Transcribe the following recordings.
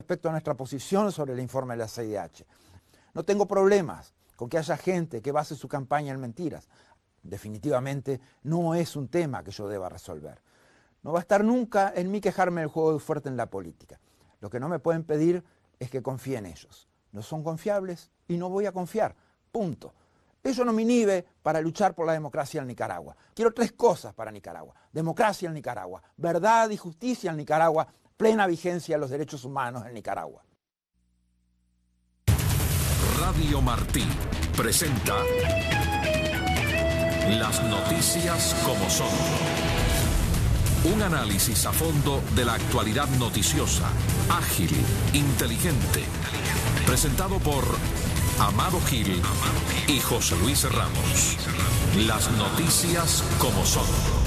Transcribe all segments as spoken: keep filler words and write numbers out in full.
Respecto a nuestra posición sobre el informe de la C I D H, no tengo problemas con que haya gente que base su campaña en mentiras. Definitivamente no es un tema que yo deba resolver. No va a estar nunca en mí quejarme del juego de fuerte en la política. Lo que no me pueden pedir es que confíe en ellos. No son confiables y no voy a confiar. Punto. Eso no me inhibe para luchar por la democracia en Nicaragua. Quiero tres cosas para Nicaragua. Democracia en Nicaragua, verdad y justicia en Nicaragua, plena vigencia de los derechos humanos en Nicaragua. Radio Martí presenta Las noticias como son. Un análisis a fondo de la actualidad noticiosa, ágil, inteligente. Presentado por Amado Gil y José Luis Ramos. Las noticias como son.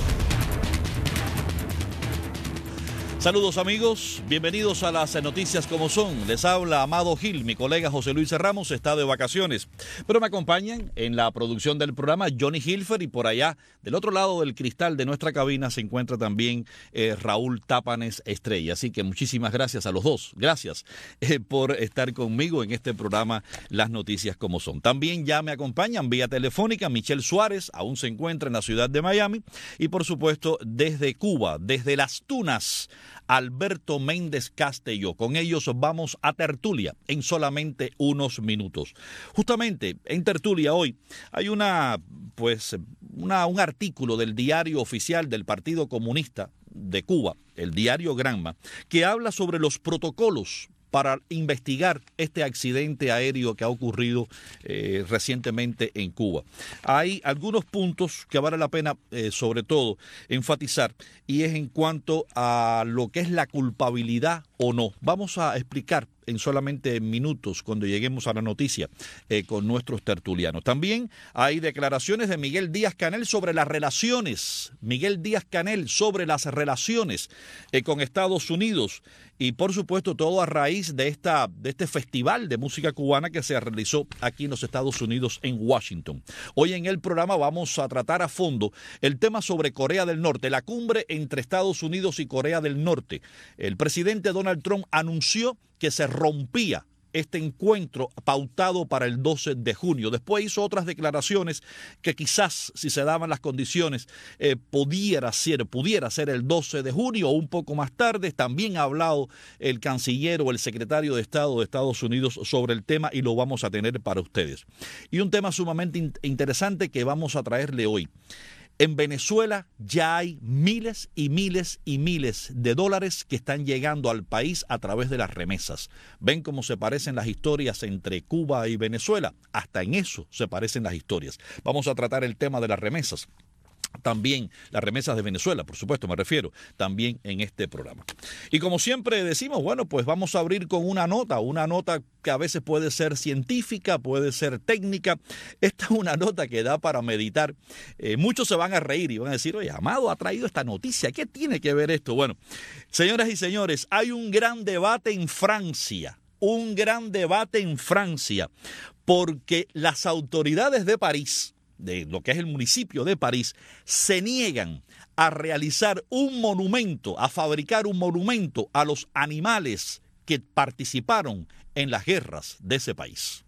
Saludos amigos, bienvenidos a las noticias como son. Les habla Amado Gil, mi colega José Luis Ramos está de vacaciones, pero me acompañan en la producción del programa Johnny Hilfer y por allá, del otro lado del cristal de nuestra cabina, se encuentra también eh, Raúl Tápanes Estrella. Así que muchísimas gracias a los dos, gracias eh, por estar conmigo en este programa Las noticias como son. También ya me acompañan vía telefónica Michelle Suárez, aún se encuentra en la ciudad de Miami, y por supuesto desde Cuba, desde Las Tunas, Alberto Méndez Castelló. Con ellos vamos a tertulia en solamente unos minutos. Justamente en tertulia hoy hay una, pues, una, un artículo del diario oficial del Partido Comunista de Cuba, el diario Granma, que habla sobre los protocolos para investigar este accidente aéreo que ha ocurrido eh, recientemente en Cuba. Hay algunos puntos que vale la pena, eh, sobre todo, enfatizar, y es en cuanto a lo que es la culpabilidad o no. Vamos a explicar en solamente minutos cuando lleguemos a la noticia eh, con nuestros tertulianos. También hay declaraciones de Miguel Díaz-Canel sobre las relaciones, Miguel Díaz-Canel sobre las relaciones eh, con Estados Unidos, y por supuesto todo a raíz de, esta, de este festival de música cubana que se realizó aquí en los Estados Unidos en Washington. Hoy en el programa vamos a tratar a fondo el tema sobre Corea del Norte, la cumbre entre Estados Unidos y Corea del Norte. El presidente Donald Trump anunció que se rompía este encuentro pautado para el doce de junio. Después hizo otras declaraciones que quizás, si se daban las condiciones, eh, pudiera ser, pudiera ser el doce de junio o un poco más tarde. También ha hablado el canciller o el secretario de Estado de Estados Unidos sobre el tema y lo vamos a tener para ustedes. Y un tema sumamente in- interesante que vamos a traerle hoy. En Venezuela ya hay miles y miles y miles de dólares que están llegando al país a través de las remesas. ¿Ven cómo se parecen las historias entre Cuba y Venezuela? Hasta en eso se parecen las historias. Vamos a tratar el tema de las remesas. También las remesas de Venezuela, por supuesto, me refiero, también en este programa. Y como siempre decimos, bueno, pues vamos a abrir con una nota, una nota que a veces puede ser científica, puede ser técnica. Esta es una nota que da para meditar. Eh, muchos se van a reír y van a decir, oye, Amado ha traído esta noticia, ¿qué tiene que ver esto? Bueno, señoras y señores, hay un gran debate en Francia, un gran debate en Francia, porque las autoridades de París, de lo que es el municipio de París, se niegan a realizar un monumento, a fabricar un monumento a los animales que participaron en las guerras de ese país.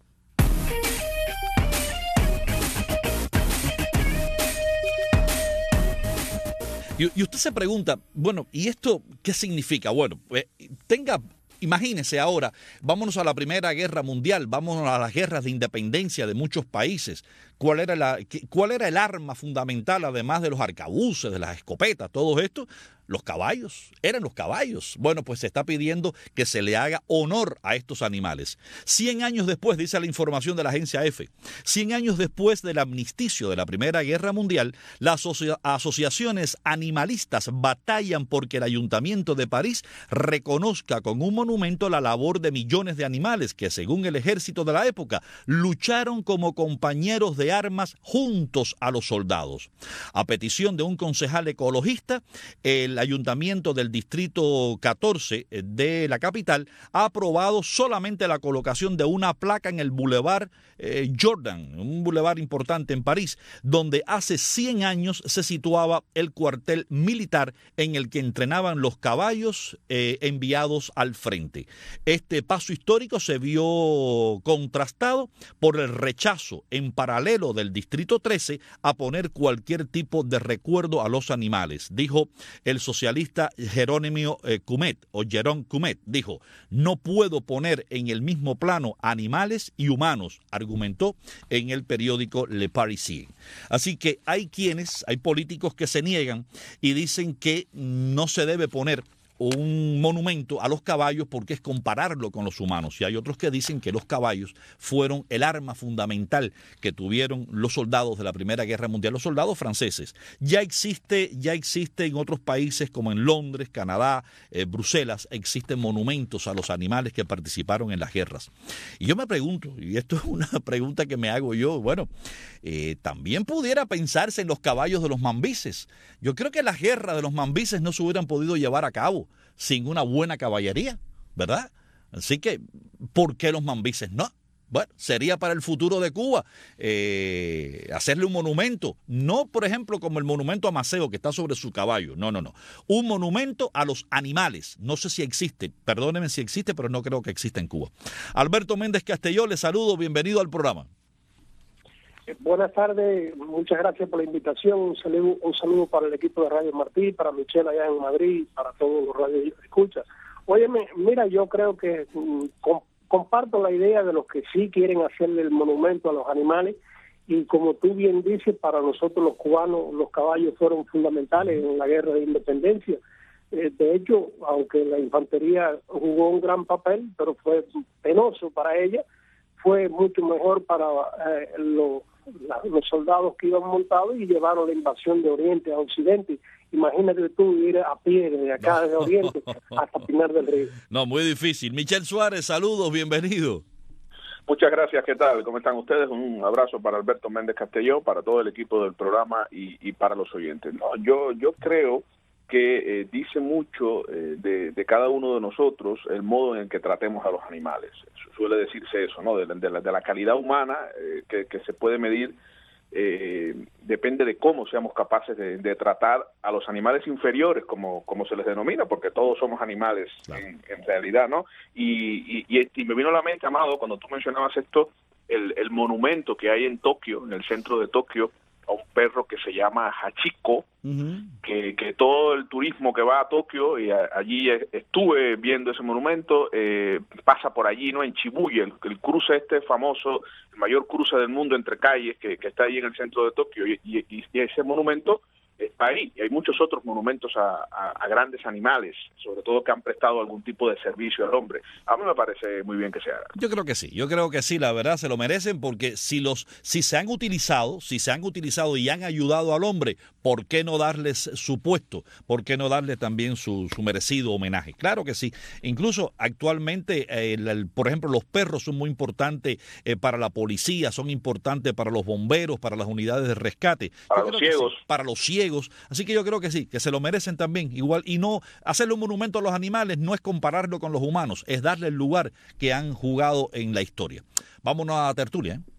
Y, y usted se pregunta, bueno, ¿y esto qué significa? Bueno, eh, tenga... Imagínese ahora, vámonos a la Primera Guerra Mundial, vámonos a las guerras de independencia de muchos países. ¿Cuál era, la, cuál era el arma fundamental, además de los arcabuces, de las escopetas, todo esto? Los caballos, eran los caballos. Bueno, pues se está pidiendo que se le haga honor a estos animales. Cien años después, dice la información de la agencia EFE, cien años después del armisticio de la Primera Guerra Mundial, las asoci- asociaciones animalistas batallan porque el Ayuntamiento de París reconozca con un monumento la labor de millones de animales que, según el ejército de la época, lucharon como compañeros de armas juntos a los soldados. A petición de un concejal ecologista, el el ayuntamiento del distrito catorce de la capital ha aprobado solamente la colocación de una placa en el Boulevard eh, Jordan, un bulevar importante en París, donde hace cien años se situaba el cuartel militar en el que entrenaban los caballos eh, enviados al frente. Este paso histórico se vio contrastado por el rechazo en paralelo del distrito trece a poner cualquier tipo de recuerdo a los animales. Dijo el socialista Jerónimo eh, Cumet, o Jerón Cumet, dijo: no puedo poner en el mismo plano animales y humanos, argumentó en el periódico Le Parisien. Así que hay quienes, hay políticos que se niegan y dicen que no se debe poner un monumento a los caballos porque es compararlo con los humanos, y hay otros que dicen que los caballos fueron el arma fundamental que tuvieron los soldados de la Primera Guerra Mundial, los soldados franceses. Ya existe, ya existe en otros países como en Londres, Canadá, eh, Bruselas, existen monumentos a los animales que participaron en las guerras. Y yo me pregunto, y esto es una pregunta que me hago yo, bueno, eh, también pudiera pensarse en los caballos de los mambises. Yo creo que las guerras de los mambises no se hubieran podido llevar a cabo sin una buena caballería, ¿verdad? Así que, ¿por qué los mambises no? Bueno, sería para el futuro de Cuba eh, hacerle un monumento, no por ejemplo como el monumento a Maceo que está sobre su caballo, no, no, no, un monumento a los animales. No sé si existe, perdónenme si existe, pero no creo que exista en Cuba. Alberto Méndez Castelló, le saludo, bienvenido al programa. Buenas tardes, muchas gracias por la invitación. Un saludo, un saludo para el equipo de Radio Martí, para Michelle allá en Madrid, para todos los radios escuchas. Óyeme, mira, yo creo que um, com, comparto la idea de los que sí quieren hacerle el monumento a los animales, y como tú bien dices, para nosotros los cubanos los caballos fueron fundamentales en la guerra de independencia. Eh, de hecho, aunque la infantería jugó un gran papel, pero fue penoso para ella, fue mucho mejor para eh, los La, los soldados que iban montados y llevaron la invasión de Oriente a Occidente. Imagínate tú ir a pie desde acá, no. de Oriente hasta Pinar del Río. No, muy difícil. Michel Suárez, saludos, bienvenido. Muchas gracias, ¿qué tal? ¿Cómo están ustedes? Un abrazo para Alberto Méndez Castelló, para todo el equipo del programa y, y para los oyentes. No, yo, yo creo que eh, dice mucho eh, de, de cada uno de nosotros el modo en el que tratemos a los animales. Suele decirse eso, ¿no? De, de, la, de la calidad humana eh, que, que se puede medir, eh, depende de cómo seamos capaces de, de tratar a los animales inferiores, como, como se les denomina, porque todos somos animales, claro, en, en realidad, ¿no? Y, y, y me vino a la mente, Amado, cuando tú mencionabas esto, el, el monumento que hay en Tokio, en el centro de Tokio, a un perro que se llama Hachiko, uh-huh. que, que todo el turismo que va a Tokio, y a, allí estuve viendo ese monumento, eh, pasa por allí, ¿no? En Shibuya, el, el cruce este famoso, el mayor cruce del mundo entre calles, que, que está ahí en el centro de Tokio, y, y, y ese monumento está ahí. Y hay muchos otros monumentos a, a, a grandes animales, sobre todo que han prestado algún tipo de servicio al hombre. A mí me parece muy bien que se haga. Yo creo que sí, yo creo que sí, la verdad se lo merecen, porque si los si se han utilizado, si se han utilizado y han ayudado al hombre, ¿por qué no darles su puesto? ¿Por qué no darle también su, su merecido homenaje? Claro que sí. Incluso actualmente, eh, el, el, por ejemplo, los perros son muy importantes eh, para la policía, son importantes para los bomberos, para las unidades de rescate. Para los ciegos. Sí, para los ciegos. Así que yo creo que sí, que se lo merecen también igual. Y no hacerle un monumento a los animales no es compararlo con los humanos, es darle el lugar que han jugado en la historia. Vámonos a tertulia, ¿eh?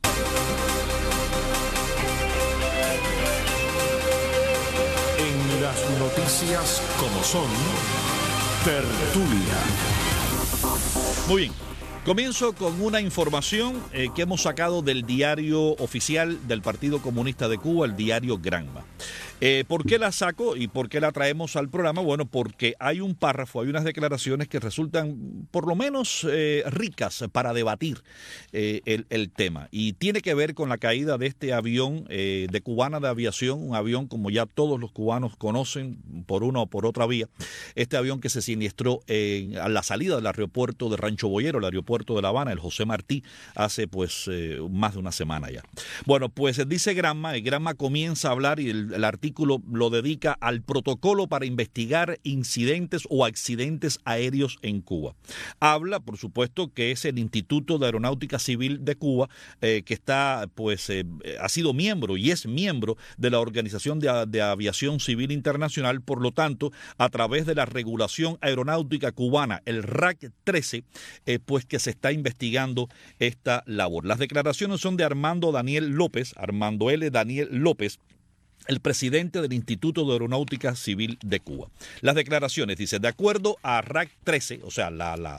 En las noticias como son, tertulia. Muy bien. Comienzo con una información eh, que hemos sacado del diario oficial del Partido Comunista de Cuba, el diario Granma. Eh, ¿Por qué la saco y por qué la traemos al programa? Bueno, porque hay un párrafo, hay unas declaraciones que resultan por lo menos eh, ricas para debatir eh, el, el tema. Y tiene que ver con la caída de este avión eh, de Cubana de Aviación, un avión como ya todos los cubanos conocen por una o por otra vía. Este avión que se siniestró eh, a la salida del aeropuerto de Rancho Boyero, el aeropuerto de La Habana, el José Martí, hace pues eh, más de una semana ya. Bueno, pues dice Granma, Granma comienza a hablar y el, el artículo artículo lo dedica al protocolo para investigar incidentes o accidentes aéreos en Cuba. Habla, por supuesto, que es el Instituto de Aeronáutica Civil de Cuba, eh, que está, pues, eh, ha sido miembro y es miembro de la Organización de, de Aviación Civil Internacional. Por lo tanto, a través de la regulación aeronáutica cubana, el R A C trece, eh, pues que se está investigando esta labor. Las declaraciones son de Armando Daniel López, Armando L. Daniel López, el presidente del Instituto de Aeronáutica Civil de Cuba. Las declaraciones, dice, de acuerdo a R A C trece, o sea, la, la,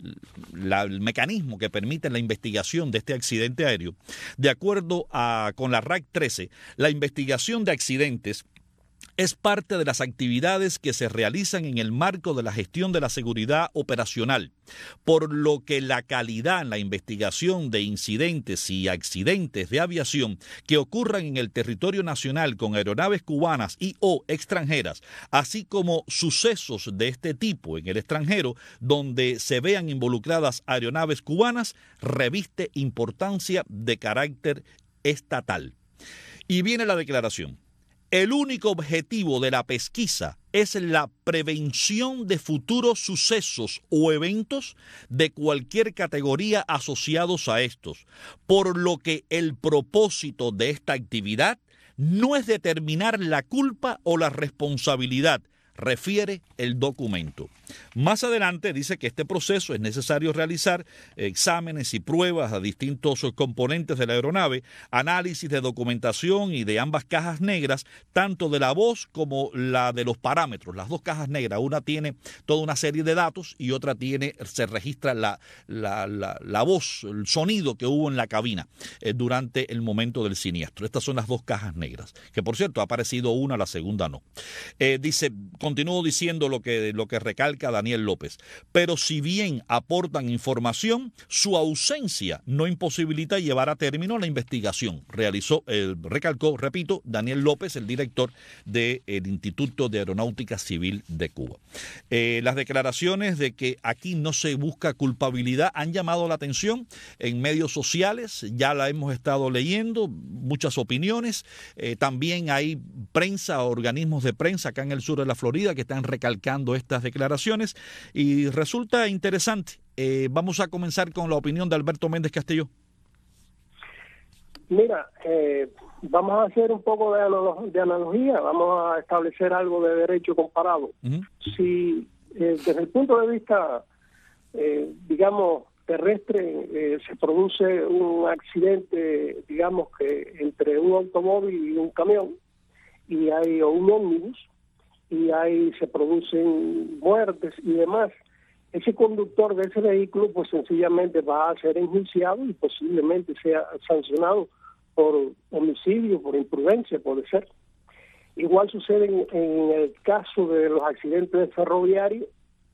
la, el mecanismo que permite la investigación de este accidente aéreo, de acuerdo a, con la R A C trece, la investigación de accidentes es parte de las actividades que se realizan en el marco de la gestión de la seguridad operacional, por lo que la calidad en la investigación de incidentes y accidentes de aviación que ocurran en el territorio nacional con aeronaves cubanas y o extranjeras, así como sucesos de este tipo en el extranjero donde se vean involucradas aeronaves cubanas, reviste importancia de carácter estatal. Y viene la declaración. El único objetivo de la pesquisa es la prevención de futuros sucesos o eventos de cualquier categoría asociados a estos, por lo que el propósito de esta actividad no es determinar la culpa o la responsabilidad, refiere el documento. Más adelante dice que este proceso es necesario realizar exámenes y pruebas a distintos componentes de la aeronave, análisis de documentación y de ambas cajas negras, tanto de la voz como la de los parámetros. Las dos cajas negras, una tiene toda una serie de datos y otra tiene, se registra la, la, la, la voz, el sonido que hubo en la cabina eh, durante el momento del siniestro. Estas son las dos cajas negras, que por cierto ha aparecido una, la segunda no. Eh, dice, continúo diciendo lo que, lo que recalca Daniel López, pero si bien aportan información, su ausencia no imposibilita llevar a término la investigación, realizó, eh, recalcó, repito, Daniel López, el director del Instituto de Aeronáutica Civil de Cuba. Eh, las declaraciones de que aquí no se busca culpabilidad han llamado la atención en medios sociales, ya la hemos estado leyendo, muchas opiniones, eh, también hay prensa, organismos de prensa acá en el sur de la Florida que están recalcando estas declaraciones y resulta interesante. Eh, vamos a comenzar con la opinión de Alberto Méndez Castelló. Mira, eh, vamos a hacer un poco de, analog- de analogía, vamos a establecer algo de derecho comparado. Uh-huh. Si eh, desde el punto de vista, eh, digamos, terrestre, eh, se produce un accidente, digamos que entre un automóvil y un camión, y hay o un ómnibus, y ahí se producen muertes y demás, ese conductor de ese vehículo pues sencillamente va a ser enjuiciado y posiblemente sea sancionado por homicidio, por imprudencia, puede ser. Igual sucede en, en el caso de los accidentes ferroviarios,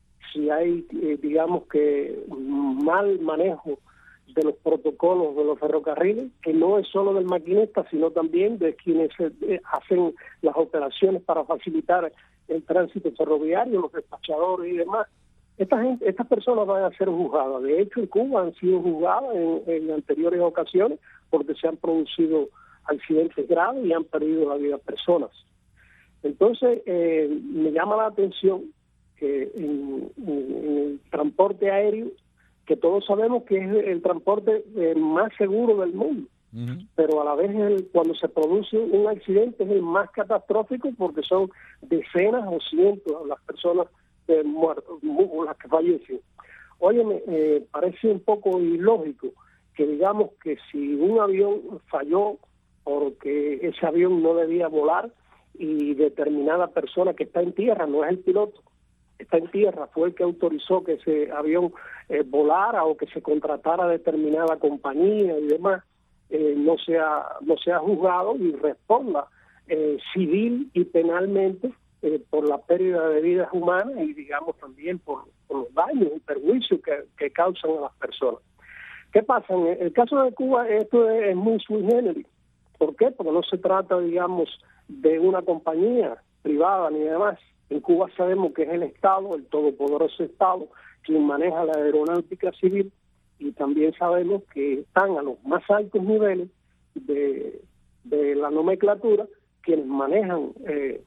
si hay, eh, digamos que, mal manejo de los protocolos de los ferrocarriles, que no es solo del maquinista, sino también de quienes eh, hacen las operaciones para facilitar el tránsito ferroviario, los despachadores y demás. Esta gente, estas personas van a ser juzgadas. De hecho, en Cuba han sido juzgadas en, en anteriores ocasiones porque se han producido accidentes graves y han perdido la vida personas. Entonces, eh, me llama la atención que en, en, en el transporte aéreo, que todos sabemos que es el transporte eh, más seguro del mundo, uh-huh. pero a la vez el, cuando se produce un accidente es el más catastrófico porque son decenas o cientos las personas eh, muertas, o las que fallecen. Óyeme, eh, parece un poco ilógico que digamos que si un avión falló porque ese avión no debía volar y determinada persona que está en tierra, no es el piloto, está en tierra, fue el que autorizó que ese avión eh, volara o que se contratara determinada compañía y demás, eh, no sea no sea juzgado y responda eh, civil y penalmente eh, por la pérdida de vidas humanas y digamos también por, por los daños y perjuicios que, que causan a las personas. ¿Qué pasa? En el caso de Cuba esto es, es muy sui generis. ¿Por qué? Porque no se trata, digamos, de una compañía privada ni demás. En Cuba sabemos que es el Estado, el todopoderoso Estado, quien maneja la aeronáutica civil, y también sabemos que están a los más altos niveles de, de la nomenclatura quienes manejan eh,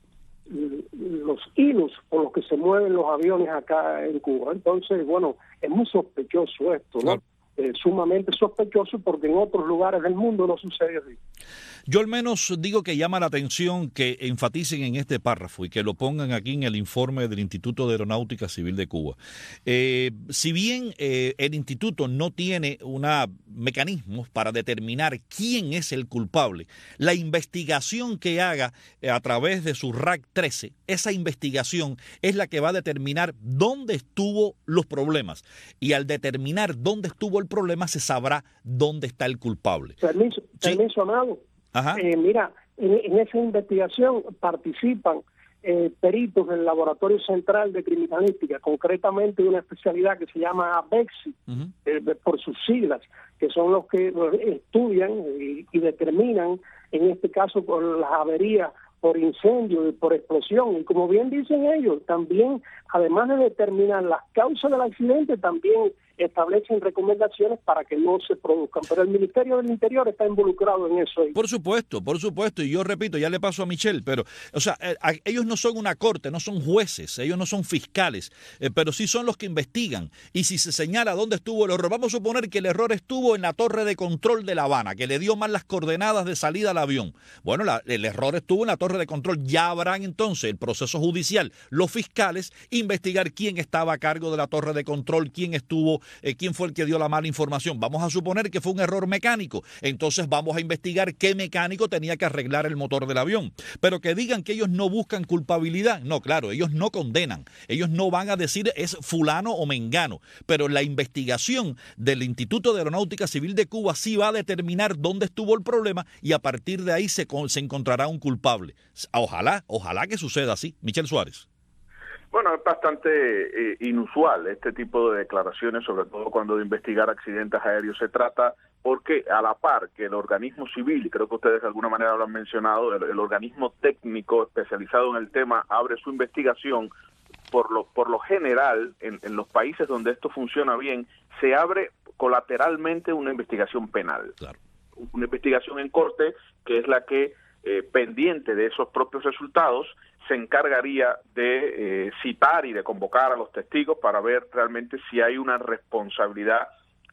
los hilos por los que se mueven los aviones acá en Cuba. Entonces, bueno, es muy sospechoso esto, ¿no? Claro. Eh, sumamente sospechoso, porque en otros lugares del mundo no sucede así. Yo al menos digo que llama la atención que enfaticen en este párrafo y que lo pongan aquí en el informe del Instituto de Aeronáutica Civil de Cuba. Eh, si bien eh, el instituto no tiene una mecanismos para determinar quién es el culpable, la investigación que haga eh, a través de su R A C trece, esa investigación es la que va a determinar dónde estuvo los problemas, y al determinar dónde estuvo el problema se sabrá dónde está el culpable. Permiso, ¿sí? Permiso, Amado. Ajá. Eh, mira, en, en esa investigación participan eh, peritos del Laboratorio Central de Criminalística, concretamente de una especialidad que se llama ABEXI, uh-huh. eh, por sus siglas, que son los que estudian y, y determinan, en este caso, por las averías por incendio y por explosión. Y como bien dicen ellos, también, además de determinar las causas del accidente, también establecen recomendaciones para que no se produzcan. Pero el Ministerio del Interior está involucrado en eso. Por supuesto, por supuesto. Y yo repito, ya le paso a Michelle, pero, o sea, eh, ellos no son una corte, no son jueces, ellos no son fiscales, eh, pero sí son los que investigan. Y si se señala dónde estuvo el error, vamos a suponer que el error estuvo en la torre de control de La Habana, que le dio mal las coordenadas de salida al avión. Bueno, la, el error estuvo en la torre de control. Ya habrán entonces el proceso judicial, los fiscales, investigar quién estaba a cargo de la torre de control, quién estuvo Eh, quién fue el que dio la mala información. Vamos a suponer que fue un error mecánico, entonces vamos a investigar qué mecánico tenía que arreglar el motor del avión. Pero que digan que ellos no buscan culpabilidad, no, claro, ellos no condenan, ellos no van a decir es fulano o mengano, pero la investigación del Instituto de Aeronáutica Civil de Cuba sí va a determinar dónde estuvo el problema, y a partir de ahí se, se encontrará un culpable. Ojalá, ojalá que suceda así. Michelle Suárez. Bueno, es bastante eh, inusual este tipo de declaraciones, sobre todo cuando de investigar accidentes aéreos se trata, porque a la par que el organismo civil, y creo que ustedes de alguna manera lo han mencionado, el, el organismo técnico especializado en el tema abre su investigación, por lo, por lo general, en, en los países donde esto funciona bien, se abre colateralmente una investigación penal. Claro. Una investigación en corte, que es la que, eh, pendiente de esos propios resultados, se encargaría de eh, citar y de convocar a los testigos para ver realmente si hay una responsabilidad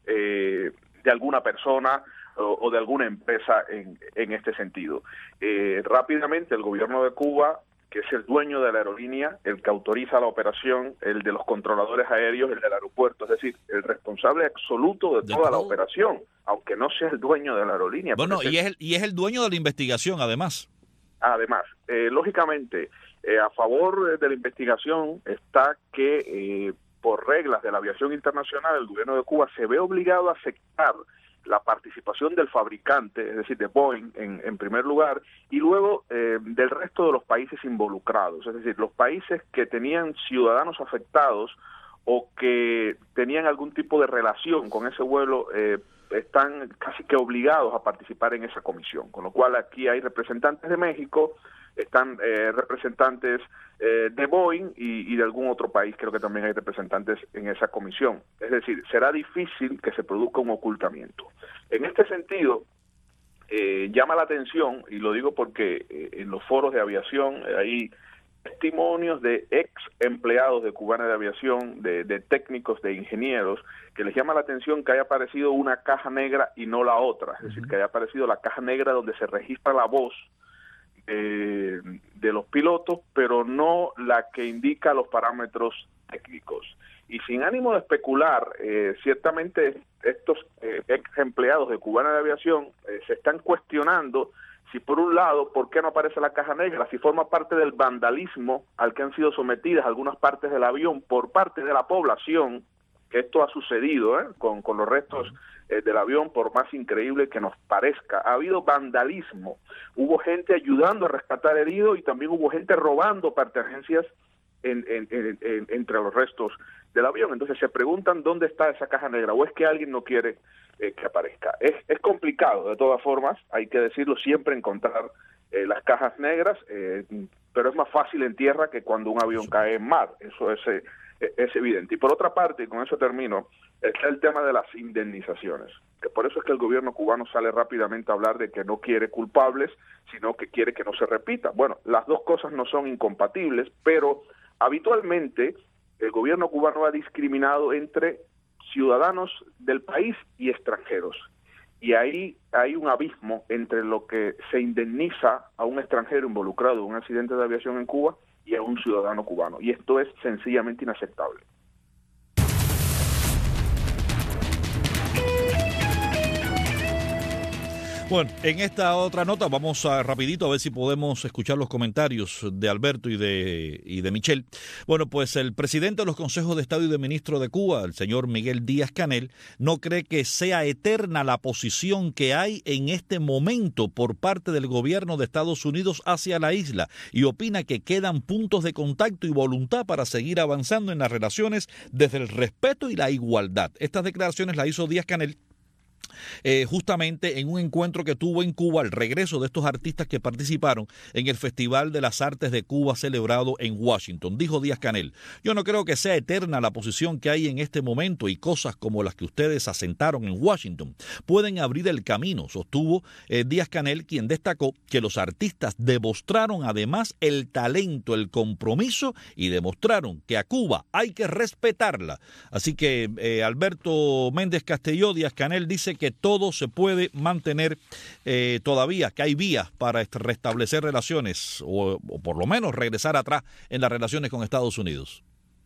eh, de alguna persona o, o de alguna empresa en, en este sentido. Eh, rápidamente, el gobierno de Cuba, que es el dueño de la aerolínea, el que autoriza la operación, el de los controladores aéreos, el del aeropuerto, es decir, el responsable absoluto de, de toda todo. la operación, aunque no sea el dueño de la aerolínea. Bueno, y es, el, y es el dueño de la investigación, además. Además, eh, lógicamente, eh, a favor de la investigación está que eh, por reglas de la aviación internacional el gobierno de Cuba se ve obligado a aceptar la participación del fabricante, es decir, de Boeing en, en primer lugar, y luego eh, del resto de los países involucrados, es decir, los países que tenían ciudadanos afectados o que tenían algún tipo de relación con ese vuelo, eh, están casi que obligados a participar en esa comisión, con lo cual aquí hay representantes de México, están eh, representantes eh, de Boeing y, y de algún otro país, creo que también hay representantes en esa comisión. Es decir, será difícil que se produzca un ocultamiento. En este sentido, eh, llama la atención, y lo digo porque eh, en los foros de aviación eh, hay testimonios de ex empleados de Cubana de Aviación, de, de técnicos, de ingenieros, que les llama la atención que haya aparecido una caja negra y no la otra, es decir, que haya aparecido la caja negra donde se registra la voz eh, de los pilotos, pero no la que indica los parámetros técnicos. Y sin ánimo de especular, eh, ciertamente estos eh, ex empleados de Cubana de Aviación eh, se están cuestionando si por un lado, ¿por qué no aparece la caja negra? Si forma parte del vandalismo al que han sido sometidas algunas partes del avión por parte de la población, que esto ha sucedido ¿eh? con, con los restos eh, del avión, por más increíble que nos parezca. Ha habido vandalismo, hubo gente ayudando a rescatar heridos y también hubo gente robando pertenencias en, en, en, en, entre los restos del avión. Entonces se preguntan dónde está esa caja negra, o es que alguien no quiere eh, que aparezca. Es, es complicado, de todas formas, hay que decirlo, siempre encontrar eh, las cajas negras, eh, pero es más fácil en tierra que cuando un avión cae en mar, eso es eh, es evidente. Y por otra parte, y con eso termino, está el tema de las indemnizaciones, que por eso es que el gobierno cubano sale rápidamente a hablar de que no quiere culpables, sino que quiere que no se repita. Bueno, las dos cosas no son incompatibles, pero habitualmente el gobierno cubano ha discriminado entre ciudadanos del país y extranjeros. Y ahí hay un abismo entre lo que se indemniza a un extranjero involucrado en un accidente de aviación en Cuba y a un ciudadano cubano. Y esto es sencillamente inaceptable. Bueno, en esta otra nota vamos a rapidito a ver si podemos escuchar los comentarios de Alberto y de, y de Michelle. Bueno, pues el presidente de los consejos de Estado y de ministro de Cuba, el señor Miguel Díaz-Canel, no cree que sea eterna la posición que hay en este momento por parte del gobierno de Estados Unidos hacia la isla y opina que quedan puntos de contacto y voluntad para seguir avanzando en las relaciones desde el respeto y la igualdad. Estas declaraciones las hizo Díaz-Canel Eh, justamente en un encuentro que tuvo en Cuba al regreso de estos artistas que participaron en el Festival de las Artes de Cuba celebrado en Washington. Dijo Díaz-Canel: yo no creo que sea eterna la posición que hay en este momento y cosas como las que ustedes asentaron en Washington pueden abrir el camino, sostuvo eh, Díaz-Canel, quien destacó que los artistas demostraron además el talento, el compromiso y demostraron que a Cuba hay que respetarla. Así que eh, Alberto Méndez Castelló, Díaz-Canel dice que todo se puede mantener eh, todavía, que hay vías para restablecer relaciones o, o por lo menos regresar atrás en las relaciones con Estados Unidos.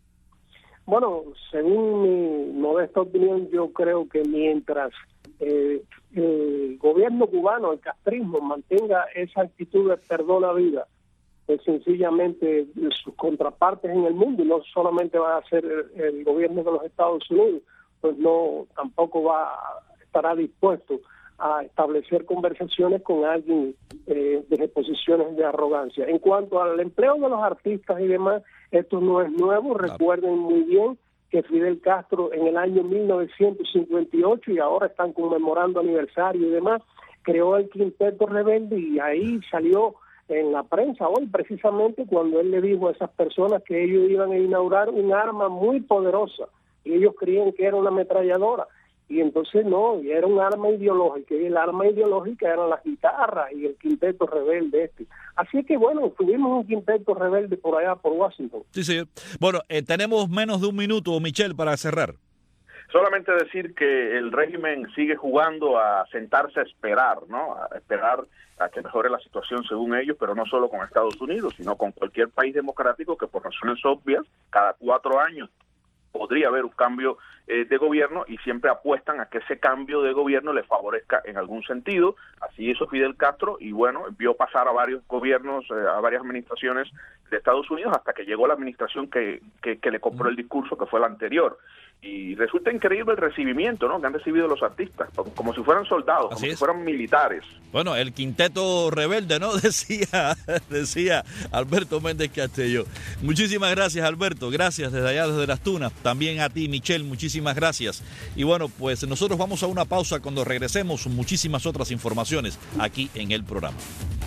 Bueno, según mi modesta opinión, yo creo que mientras eh, el gobierno cubano, el castrismo, mantenga esa actitud de perdona vida, pues sencillamente sus contrapartes en el mundo, y no solamente va a ser el, el gobierno de los Estados Unidos, pues no, tampoco va a estará dispuesto a establecer conversaciones con alguien eh, de posiciones de arrogancia. En cuanto al empleo de los artistas y demás, esto no es nuevo. Recuerden muy bien que Fidel Castro en el año mil novecientos cincuenta y ocho, y ahora están conmemorando aniversario y demás, creó el Quinteto Rebelde, y ahí salió en la prensa hoy precisamente cuando él le dijo a esas personas que ellos iban a inaugurar un arma muy poderosa y ellos creían que era una ametralladora. Y entonces no, y era un arma ideológica, y el arma ideológica eran las guitarras y el Quinteto Rebelde este. Así que bueno, tuvimos un Quinteto Rebelde por allá, por Washington. Sí, señor. Bueno, eh, tenemos menos de un minuto, Michelle, para cerrar. Solamente decir que el régimen sigue jugando a sentarse a esperar, ¿no? A esperar a que mejore la situación según ellos, pero no solo con Estados Unidos, sino con cualquier país democrático que por razones obvias, cada cuatro años podría haber un cambio eh, de gobierno, y siempre apuestan a que ese cambio de gobierno le favorezca en algún sentido. Así hizo Fidel Castro, y bueno, vio pasar a varios gobiernos, eh, a varias administraciones de Estados Unidos, hasta que llegó la administración que, que, que le compró el discurso, que fue la anterior. Y resulta increíble el recibimiento, ¿no?, que han recibido los artistas, como si fueran soldados, Así como es. si fueran militares. Bueno, el Quinteto Rebelde, ¿no? Decía, decía Alberto Méndez Castelló. Muchísimas gracias, Alberto. Gracias desde allá, desde Las Tunas. También a ti, Michelle, muchísimas gracias. Y bueno, pues nosotros vamos a una pausa. Cuando regresemos, muchísimas otras informaciones aquí en el programa.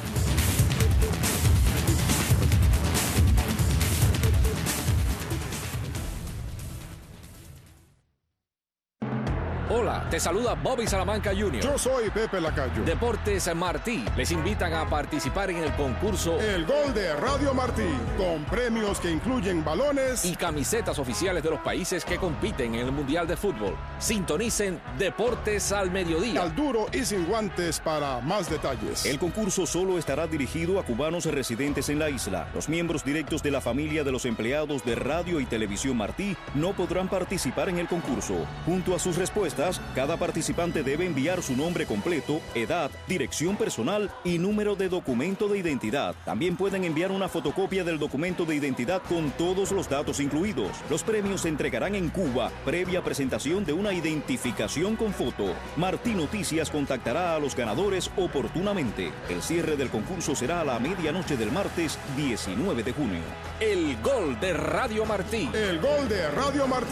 Hola, te saluda Bobby Salamanca junior Yo soy Pepe Lacayo. Deportes Martí les invitan a participar en el concurso El Gol de Radio Martí, con premios que incluyen balones y camisetas oficiales de los países que compiten en el Mundial de Fútbol. Sintonicen Deportes al Mediodía. al duro y sin guantes para más detalles. El concurso solo estará dirigido a cubanos residentes en la isla. Los miembros directos de la familia de los empleados de Radio y Televisión Martí no podrán participar en el concurso. Junto a sus respuestas, cada participante debe enviar su nombre completo, edad, dirección personal y número de documento de identidad. También pueden enviar una fotocopia del documento de identidad con todos los datos incluidos. Los premios se entregarán en Cuba, previa presentación de una identificación con foto. Martí Noticias contactará a los ganadores oportunamente. El cierre del concurso será a la medianoche del martes diecinueve de junio. El Gol de Radio Martí. El Gol de Radio Martí.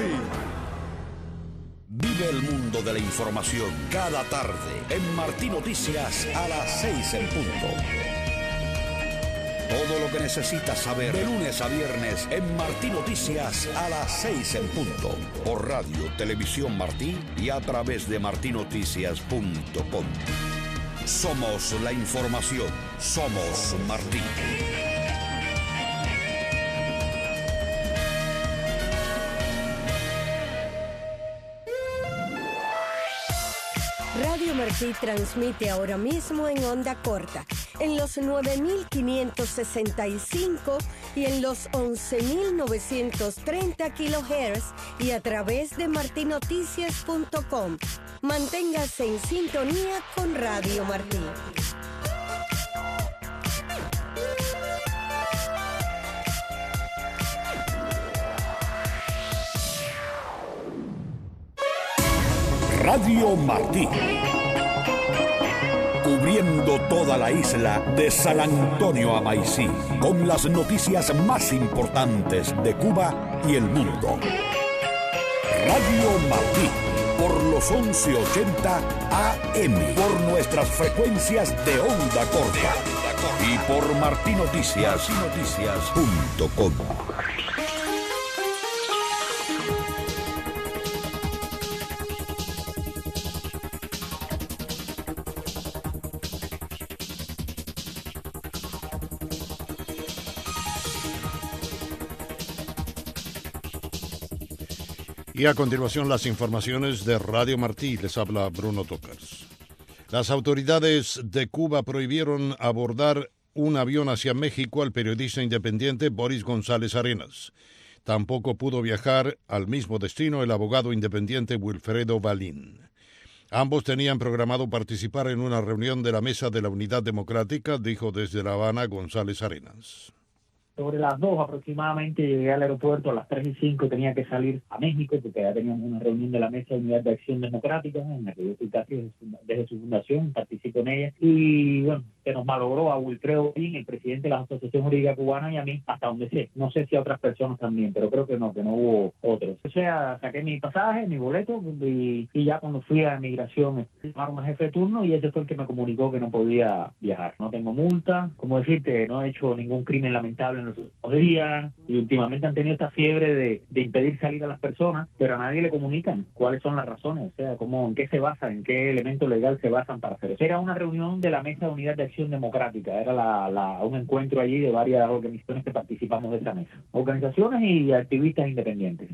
Vive el mundo de la información cada tarde en Martí Noticias a las seis en punto. Todo lo que necesitas saber de lunes a viernes en Martí Noticias a las seis en punto. Por Radio Televisión Martí y a través de martí noticias punto com. Somos la información. Somos Martí. Radio Martí transmite ahora mismo en onda corta, en los nueve mil quinientos sesenta y cinco y en los once mil novecientos treinta kilohertz y a través de martí noticias punto com. Manténgase en sintonía con Radio Martí. Radio Martí. Cubriendo toda la isla de San Antonio a Maicí, con las noticias más importantes de Cuba y el mundo. Radio Martí, por los once ochenta A M, por nuestras frecuencias de onda corta y por martí noticias punto com. Y a continuación las informaciones de Radio Martí. Les habla Bruno Tocars. Las autoridades de Cuba prohibieron abordar un avión hacia México al periodista independiente Boris González Arenas. Tampoco pudo viajar al mismo destino el abogado independiente Wilfredo Balín. Ambos tenían programado participar en una reunión de la Mesa de la Unidad Democrática, dijo desde La Habana González Arenas. Sobre las dos aproximadamente llegué al aeropuerto, a las tres y cinco tenía que salir a México porque ya teníamos una reunión de la Mesa de Unidad de Acción Democrática en la que yo fui casi desde su, desde su fundación, participo en ella y bueno, se nos malogró a Wilfredo Balín, el presidente de la Asociación Jurídica Cubana, y a mí, hasta donde sé. No sé si a otras personas también, pero creo que no, que no hubo otros. O sea, saqué mi pasaje, mi boleto y, y ya cuando fui a migración llamaron al jefe de turno y ese fue el que me comunicó que no podía viajar. No tengo multa, como decirte, no he hecho ningún crimen lamentable en los últimos días y últimamente han tenido esta fiebre de, de impedir salir a las personas, pero a nadie le comunican cuáles son las razones, o sea, cómo, en qué se basan, en qué elemento legal se basan para hacer eso. Era una reunión de la Mesa de Unidad de Acción Democrática, era la, la, un encuentro allí de varias organizaciones que participamos de esa mesa, organizaciones y activistas independientes.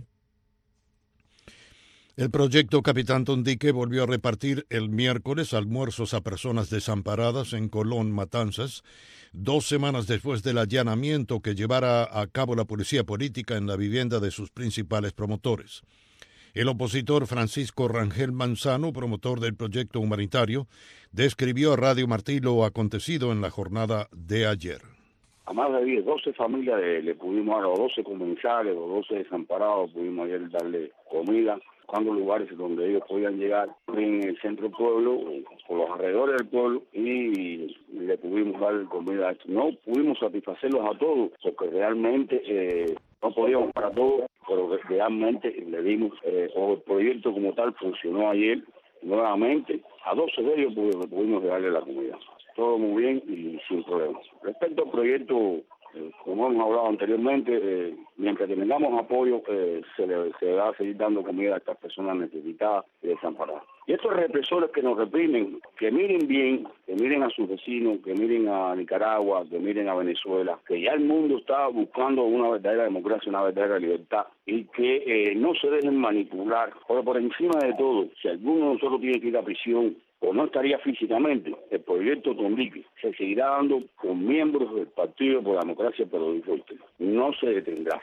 El proyecto Capitán Tondique volvió a repartir el miércoles almuerzos a personas desamparadas en Colón, Matanzas, dos semanas después del allanamiento que llevara a cabo la policía política en la vivienda de sus principales promotores. El opositor Francisco Rangel Manzano, promotor del proyecto humanitario, describió a Radio Martí lo acontecido en la jornada de ayer. A más de diez, doce familias le, le pudimos dar, o doce comensales, o doce desamparados, pudimos ayer darle comida, buscando lugares donde ellos podían llegar en el centro del pueblo, por los alrededores del pueblo, y le pudimos dar comida. No pudimos satisfacerlos a todos, porque realmente eh, no podíamos para todos, pero realmente le dimos, eh, o el proyecto como tal funcionó ayer nuevamente, a doce de ellos pudimos, pudimos darle la comida. Todo muy bien y sin problemas. Respecto al proyecto, eh, como hemos hablado anteriormente, eh, mientras tengamos apoyo, eh, se, le, se le va a seguir dando comida a estas personas necesitadas y desamparadas. Y estos represores que nos reprimen, que miren bien, que miren a sus vecinos, que miren a Nicaragua, que miren a Venezuela, que ya el mundo está buscando una verdadera democracia, una verdadera libertad, y que eh, no se dejen manipular. Porque por encima de todo, si alguno de nosotros tiene que ir a prisión, o no estaría físicamente, el proyecto Tondique se seguirá dando con miembros del Partido por la Democracia pero Fuerte. No se detendrá.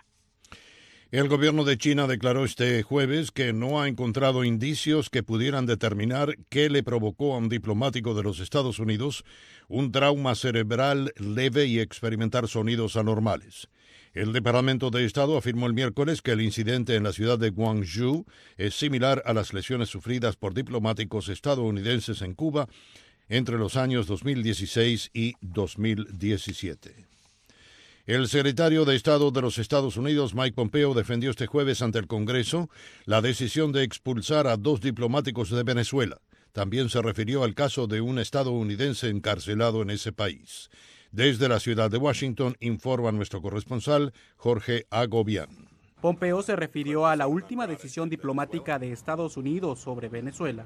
El gobierno de China declaró este jueves que no ha encontrado indicios que pudieran determinar qué le provocó a un diplomático de los Estados Unidos un trauma cerebral leve y experimentar sonidos anormales. El Departamento de Estado afirmó el miércoles que el incidente en la ciudad de Guangzhou es similar a las lesiones sufridas por diplomáticos estadounidenses en Cuba entre los años dos mil dieciséis y dos mil diecisiete. El secretario de Estado de los Estados Unidos, Mike Pompeo, defendió este jueves ante el Congreso la decisión de expulsar a dos diplomáticos de Venezuela. También se refirió al caso de un estadounidense encarcelado en ese país. Desde la ciudad de Washington informa nuestro corresponsal Jorge Agobián. Pompeo se refirió a la última decisión diplomática de Estados Unidos sobre Venezuela.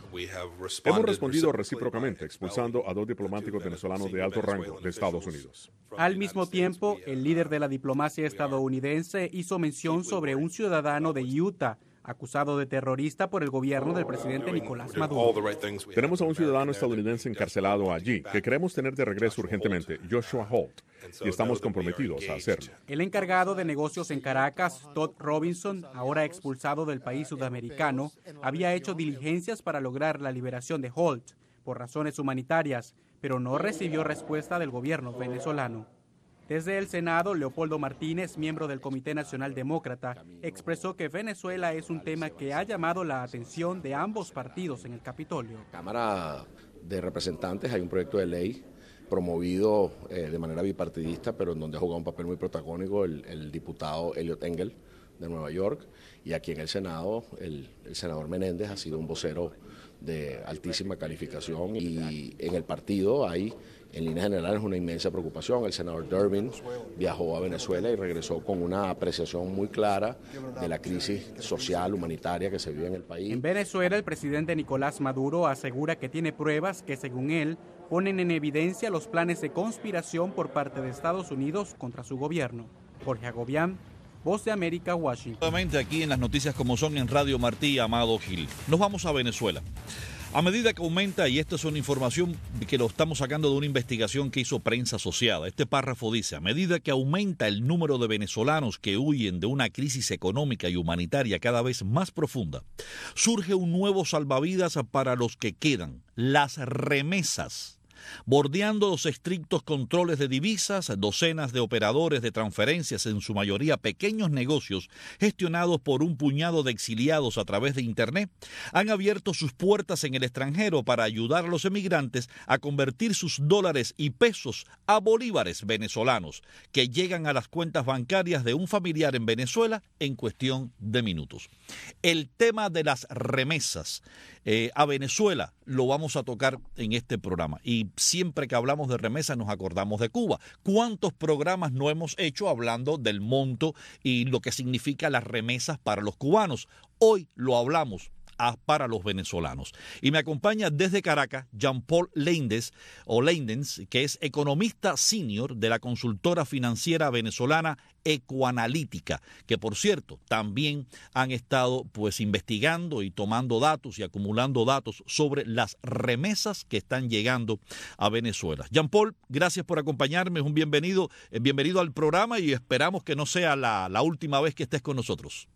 Hemos respondido recíprocamente, expulsando a dos diplomáticos venezolanos de alto rango de Estados Unidos. Al mismo tiempo, el líder de la diplomacia estadounidense hizo mención sobre un ciudadano de Utah acusado de terrorista por el gobierno del presidente Nicolás Maduro. Tenemos a un ciudadano estadounidense encarcelado allí que queremos tener de regreso urgentemente, Joshua Holt, y estamos comprometidos a hacerlo. El encargado de negocios en Caracas, Todd Robinson, ahora expulsado del país sudamericano, había hecho diligencias para lograr la liberación de Holt por razones humanitarias, pero no recibió respuesta del gobierno venezolano. Desde el Senado, Leopoldo Martínez, miembro del Comité Nacional Demócrata, expresó que Venezuela es un tema que ha llamado la atención de ambos partidos en el Capitolio. Cámara de Representantes hay un proyecto de ley promovido eh, de manera bipartidista, pero en donde ha jugado un papel muy protagónico el, el diputado Eliot Engel de Nueva York, y aquí en el Senado el, el senador Menéndez ha sido un vocero de altísima calificación, y en el partido hay, en líneas generales, una inmensa preocupación. El senador Durbin viajó a Venezuela y regresó con una apreciación muy clara de la crisis social, humanitaria que se vive en el país. En Venezuela, el presidente Nicolás Maduro asegura que tiene pruebas que, según él, ponen en evidencia los planes de conspiración por parte de Estados Unidos contra su gobierno. Jorge Agobián, Voz de América, Washington. Nuevamente aquí en las noticias como son en Radio Martí, Amado Gil. Nos vamos a Venezuela. A medida que aumenta, y esta es una información que lo estamos sacando de una investigación que hizo Prensa Asociada, este párrafo dice: a medida que aumenta el número de venezolanos que huyen de una crisis económica y humanitaria cada vez más profunda, surge un nuevo salvavidas para los que quedan, las remesas. Bordeando los estrictos controles de divisas, docenas de operadores de transferencias, en su mayoría pequeños negocios gestionados por un puñado de exiliados a través de Internet, han abierto sus puertas en el extranjero para ayudar a los emigrantes a convertir sus dólares y pesos a bolívares venezolanos, que llegan a las cuentas bancarias de un familiar en Venezuela en cuestión de minutos. El tema de las remesas eh, a Venezuela lo vamos a tocar en este programa, y siempre que hablamos de remesas nos acordamos de Cuba. ¿Cuántos programas no hemos hecho hablando del monto y lo que significa las remesas para los cubanos? Hoy lo hablamos para los venezolanos. Y me acompaña desde Caracas Jean-Paul Leindens, o Leindens, que es economista senior de la consultora financiera venezolana Ecoanalítica, que por cierto también han estado pues investigando y tomando datos y acumulando datos sobre las remesas que están llegando a Venezuela. Jean-Paul, gracias por acompañarme, es un bienvenido, bienvenido al programa, y esperamos que no sea la, la última vez que estés con nosotros.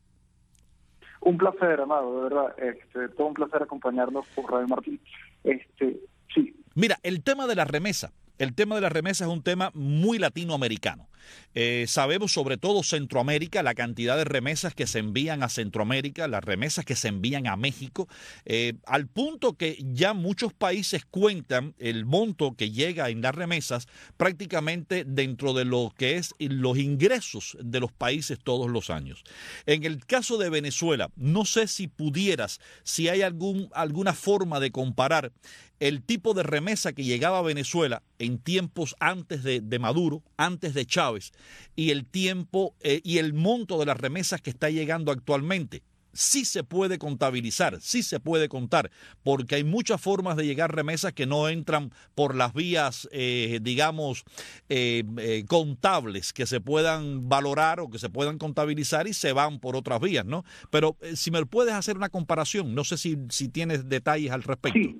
Un placer, Amado, de verdad, este, todo un placer acompañarnos por Radio Martí. Este, sí. Mira, el tema de la remesa, el tema de la remesa es un tema muy latinoamericano. Eh, sabemos, sobre todo Centroamérica, la cantidad de remesas que se envían a Centroamérica, las remesas que se envían a México, eh, al punto que ya muchos países cuentan el monto que llega en las remesas prácticamente dentro de lo que es los ingresos de los países todos los años. En el caso de Venezuela, no sé si pudieras, si hay algún, alguna forma de comparar el tipo de remesa que llegaba a Venezuela en tiempos antes de, de Maduro, antes de Chávez, y el tiempo eh, y el monto de las remesas que está llegando actualmente. Sí se puede contabilizar, sí se puede contar, porque hay muchas formas de llegar remesas que no entran por las vías, eh, digamos, eh, eh, contables, que se puedan valorar o que se puedan contabilizar, y se van por otras vías, ¿no? Pero eh, si me puedes hacer una comparación, no sé si, si tienes detalles al respecto. Sí.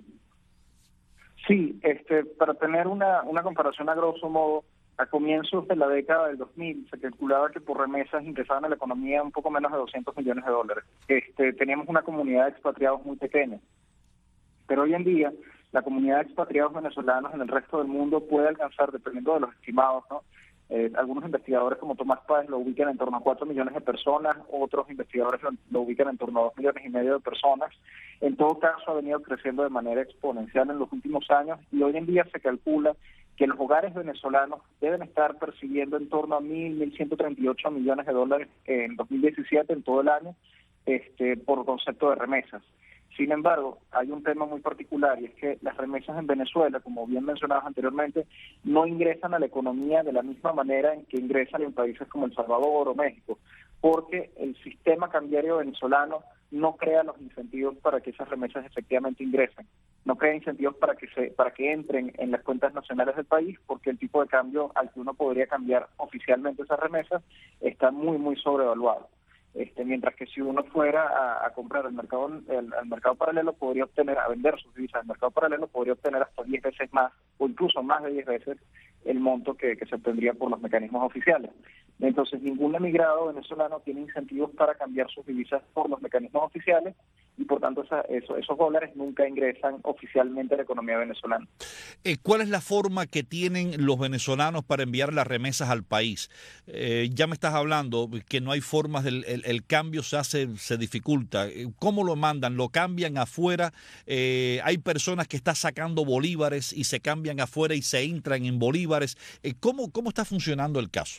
Sí, este, para tener una, una comparación a grosso modo, a comienzos de la década del dos mil se calculaba que por remesas ingresaban a la economía un poco menos de doscientos millones de dólares. Este, teníamos una comunidad de expatriados muy pequeña, pero hoy en día la comunidad de expatriados venezolanos en el resto del mundo puede alcanzar, dependiendo de los estimados, ¿no? Eh, algunos investigadores como Tomás Páez lo ubican en torno a cuatro millones de personas, otros investigadores lo, lo ubican en torno a dos millones y medio de personas. En todo caso, ha venido creciendo de manera exponencial en los últimos años, y hoy en día se calcula que los hogares venezolanos deben estar percibiendo en torno a mil, mil ciento treinta y ocho millones de dólares en dos mil diecisiete, en todo el año, este, por concepto de remesas. Sin embargo, hay un tema muy particular y es que las remesas en Venezuela, como bien mencionabas anteriormente, no ingresan a la economía de la misma manera en que ingresan en países como El Salvador o México, porque el sistema cambiario venezolano no crea los incentivos para que esas remesas efectivamente ingresen, no crea incentivos para que se para que entren en las cuentas nacionales del país, porque el tipo de cambio al que uno podría cambiar oficialmente esas remesas está muy, muy sobrevaluado. Este, mientras que si uno fuera a, a comprar el mercado el, el mercado paralelo, podría obtener, a vender sus divisas al mercado paralelo, podría obtener hasta diez veces más, o incluso más de diez veces, el monto que, que se obtendría por los mecanismos oficiales. Entonces, ningún emigrado venezolano tiene incentivos para cambiar sus divisas por los mecanismos oficiales y, por tanto, esa, eso, esos dólares nunca ingresan oficialmente a la economía venezolana. Eh, ¿Cuál es la forma que tienen los venezolanos para enviar las remesas al país? Eh, ya me estás hablando que no hay formas, del el, el cambio se hace, se dificulta. ¿Cómo lo mandan? ¿Lo cambian afuera? Eh, hay personas que están sacando bolívares y se cambian afuera y se entran en bolívares. Eh, ¿cómo, ¿Cómo está funcionando el caso?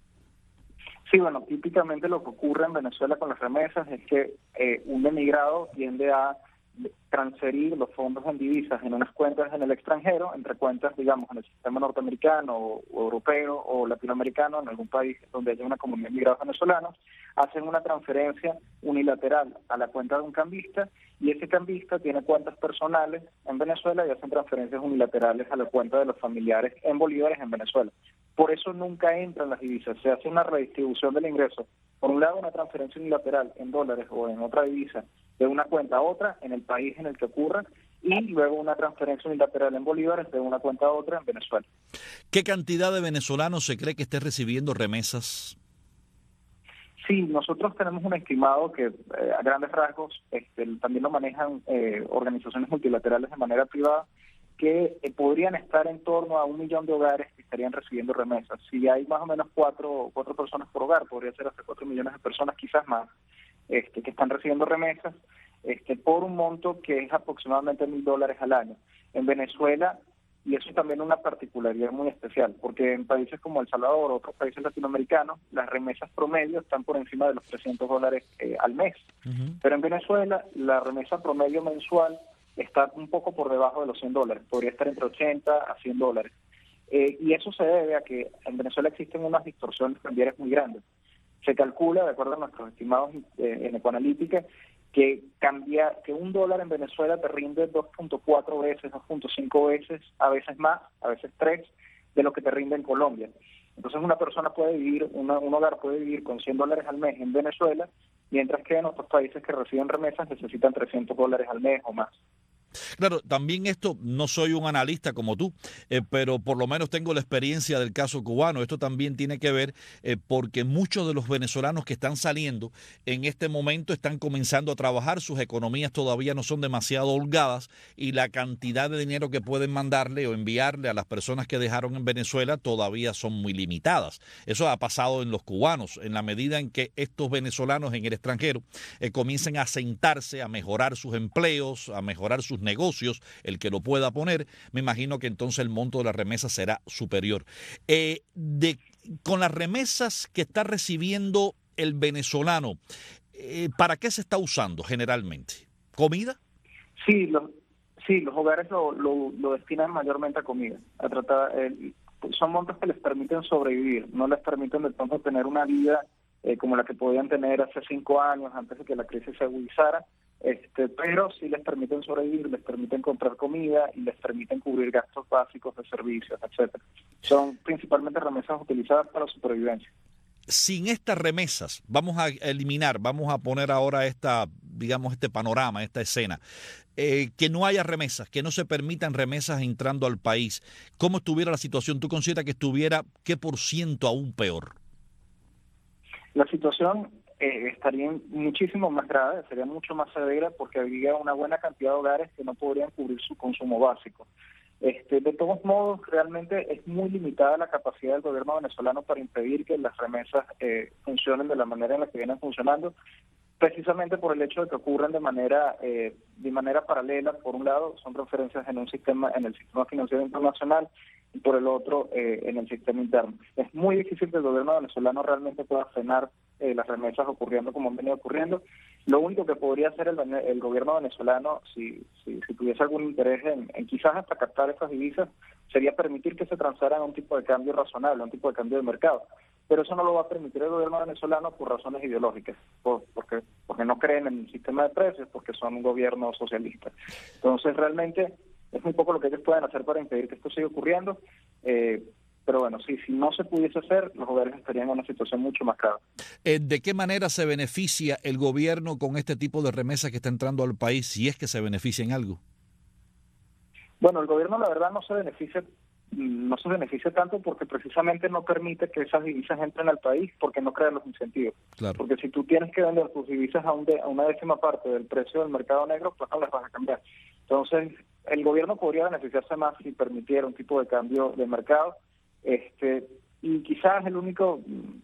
Sí, bueno, típicamente lo que ocurre en Venezuela con las remesas es que eh, un emigrado tiende a transferir los fondos en divisas en unas cuentas en el extranjero, entre cuentas, digamos, en el sistema norteamericano o, o europeo o latinoamericano, en algún país donde haya una comunidad de emigrados venezolanos, hacen una transferencia unilateral a la cuenta de un cambista y ese cambista tiene cuentas personales en Venezuela y hacen transferencias unilaterales a la cuenta de los familiares en bolívares en Venezuela. Por eso nunca entran las divisas, se hace una redistribución del ingreso. Por un lado, una transferencia unilateral en dólares o en otra divisa de una cuenta a otra en el país en el que ocurra y luego una transferencia unilateral en bolívares de una cuenta a otra en Venezuela. ¿Qué cantidad de venezolanos se cree que esté recibiendo remesas? Sí, nosotros tenemos un estimado que eh, a grandes rasgos este, también lo manejan eh, organizaciones multilaterales de manera privada, que eh, podrían estar en torno a un millón de hogares que estarían recibiendo remesas. Si hay más o menos cuatro, cuatro personas por hogar, podría ser hasta cuatro millones de personas, quizás más, este, que están recibiendo remesas este, por un monto que es aproximadamente mil dólares al año. En Venezuela, y eso es también una particularidad muy especial, porque en países como El Salvador o otros países latinoamericanos, las remesas promedio están por encima de los trescientos dólares eh, al mes. Uh-huh. Pero en Venezuela, la remesa promedio mensual está un poco por debajo de los cien dólares, podría estar entre ochenta a cien dólares. Eh, y eso se debe a que en Venezuela existen unas distorsiones cambiarias muy grandes. Se calcula, de acuerdo a nuestros estimados eh, en Ecoanalítica, que cambia, que un dólar en Venezuela te rinde dos punto cuatro veces, dos punto cinco veces, a veces más, a veces tres, de lo que te rinde en Colombia. Entonces una persona puede vivir, una, un hogar puede vivir con cien dólares al mes en Venezuela, mientras que en otros países que reciben remesas necesitan trescientos dólares al mes o más. Claro, también esto, no soy un analista como tú, eh, pero por lo menos tengo la experiencia del caso cubano. Esto también tiene que ver eh, porque muchos de los venezolanos que están saliendo en este momento están comenzando a trabajar, sus economías todavía no son demasiado holgadas y la cantidad de dinero que pueden mandarle o enviarle a las personas que dejaron en Venezuela todavía son muy limitadas. Eso ha pasado en los cubanos, en la medida en que estos venezolanos en el extranjero eh, comiencen a sentarse, a mejorar sus empleos, a mejorar sus negocios, el que lo pueda poner, me imagino que entonces el monto de la remesa será superior. Eh, de, con las remesas que está recibiendo el venezolano, eh, ¿para qué se está usando generalmente? ¿Comida? Sí, los, sí, los hogares lo, lo, lo destinan mayormente a comida. A tratar, eh, son montos que les permiten sobrevivir, no les permiten de pronto tener una vida eh, como la que podían tener hace cinco años antes de que la crisis se agudizara. Este, pero sí les permiten sobrevivir, les permiten comprar comida y les permiten cubrir gastos básicos de servicios, etcétera. Son principalmente remesas utilizadas para supervivencia. Sin estas remesas, vamos a eliminar, vamos a poner ahora esta, digamos, este panorama, esta escena, eh, que no haya remesas, que no se permitan remesas entrando al país. ¿Cómo estuviera la situación? ¿Tú consideras que estuviera qué por ciento aún peor? La situación Eh, estaría muchísimo más grave, sería mucho más severa porque habría una buena cantidad de hogares que no podrían cubrir su consumo básico. Este, de todos modos, realmente es muy limitada la capacidad del gobierno venezolano para impedir que las remesas eh, funcionen de la manera en la que vienen funcionando, precisamente por el hecho de que ocurren de manera eh, de manera paralela. Por un lado, son transferencias en un sistema, en el sistema financiero internacional, y por el otro eh, en el sistema interno. Es muy difícil que el gobierno venezolano realmente pueda frenar eh, las remesas ocurriendo como han venido ocurriendo. Lo único que podría hacer el, el gobierno venezolano, si, si, si tuviese algún interés en, en quizás hasta captar esas divisas, sería permitir que se transaran a un tipo de cambio razonable, a un tipo de cambio de mercado. Pero eso no lo va a permitir el gobierno venezolano por razones ideológicas, por, porque porque no creen en el sistema de precios, porque son un gobierno socialista. Entonces, realmente es muy poco lo que ellos pueden hacer para impedir que esto siga ocurriendo. Eh, pero bueno, sí, si no se pudiese hacer, los gobiernos estarían en una situación mucho más grave. Eh, ¿De qué manera se beneficia el gobierno con este tipo de remesas que está entrando al país, si es que se beneficia en algo? Bueno, el gobierno la verdad no se beneficia no se beneficia tanto porque precisamente no permite que esas divisas entren al país porque no crea los incentivos. Claro. Porque si tú tienes que vender tus divisas a, un de, a una décima parte del precio del mercado negro, pues no las vas a cambiar. Entonces, el gobierno podría beneficiarse más si permitiera un tipo de cambio de mercado. este Y quizás el único,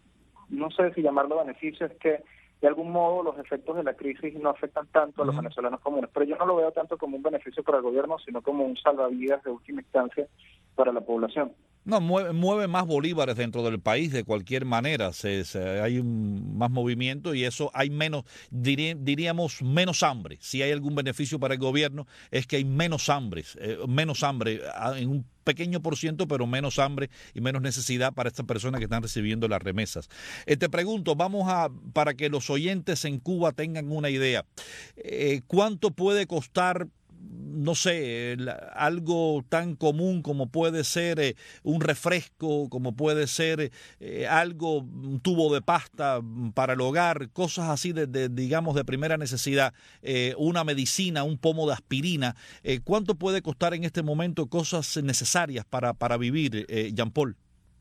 no sé si llamarlo beneficio, es que de algún modo los efectos de la crisis no afectan tanto a los uh-huh. venezolanos comunes. Pero yo no lo veo tanto como un beneficio para el gobierno, sino como un salvavidas de última instancia para la población. No, mueve, mueve más bolívares dentro del país de cualquier manera, se, se, hay un, más movimiento y eso hay menos, dirí, diríamos menos hambre. Si hay algún beneficio para el gobierno es que hay menos hambre, eh, menos hambre en un pequeño por ciento, pero menos hambre y menos necesidad para estas personas que están recibiendo las remesas. Eh, te pregunto, vamos a, para que los oyentes en Cuba tengan una idea, eh, ¿cuánto puede costar, no sé, algo tan común como puede ser eh, un refresco, como puede ser eh, algo, un tubo de pasta para el hogar, cosas así de, de digamos, de primera necesidad, eh, una medicina, un pomo de aspirina? Eh, ¿Cuánto puede costar en este momento cosas necesarias para, para vivir, eh, Jean Paul?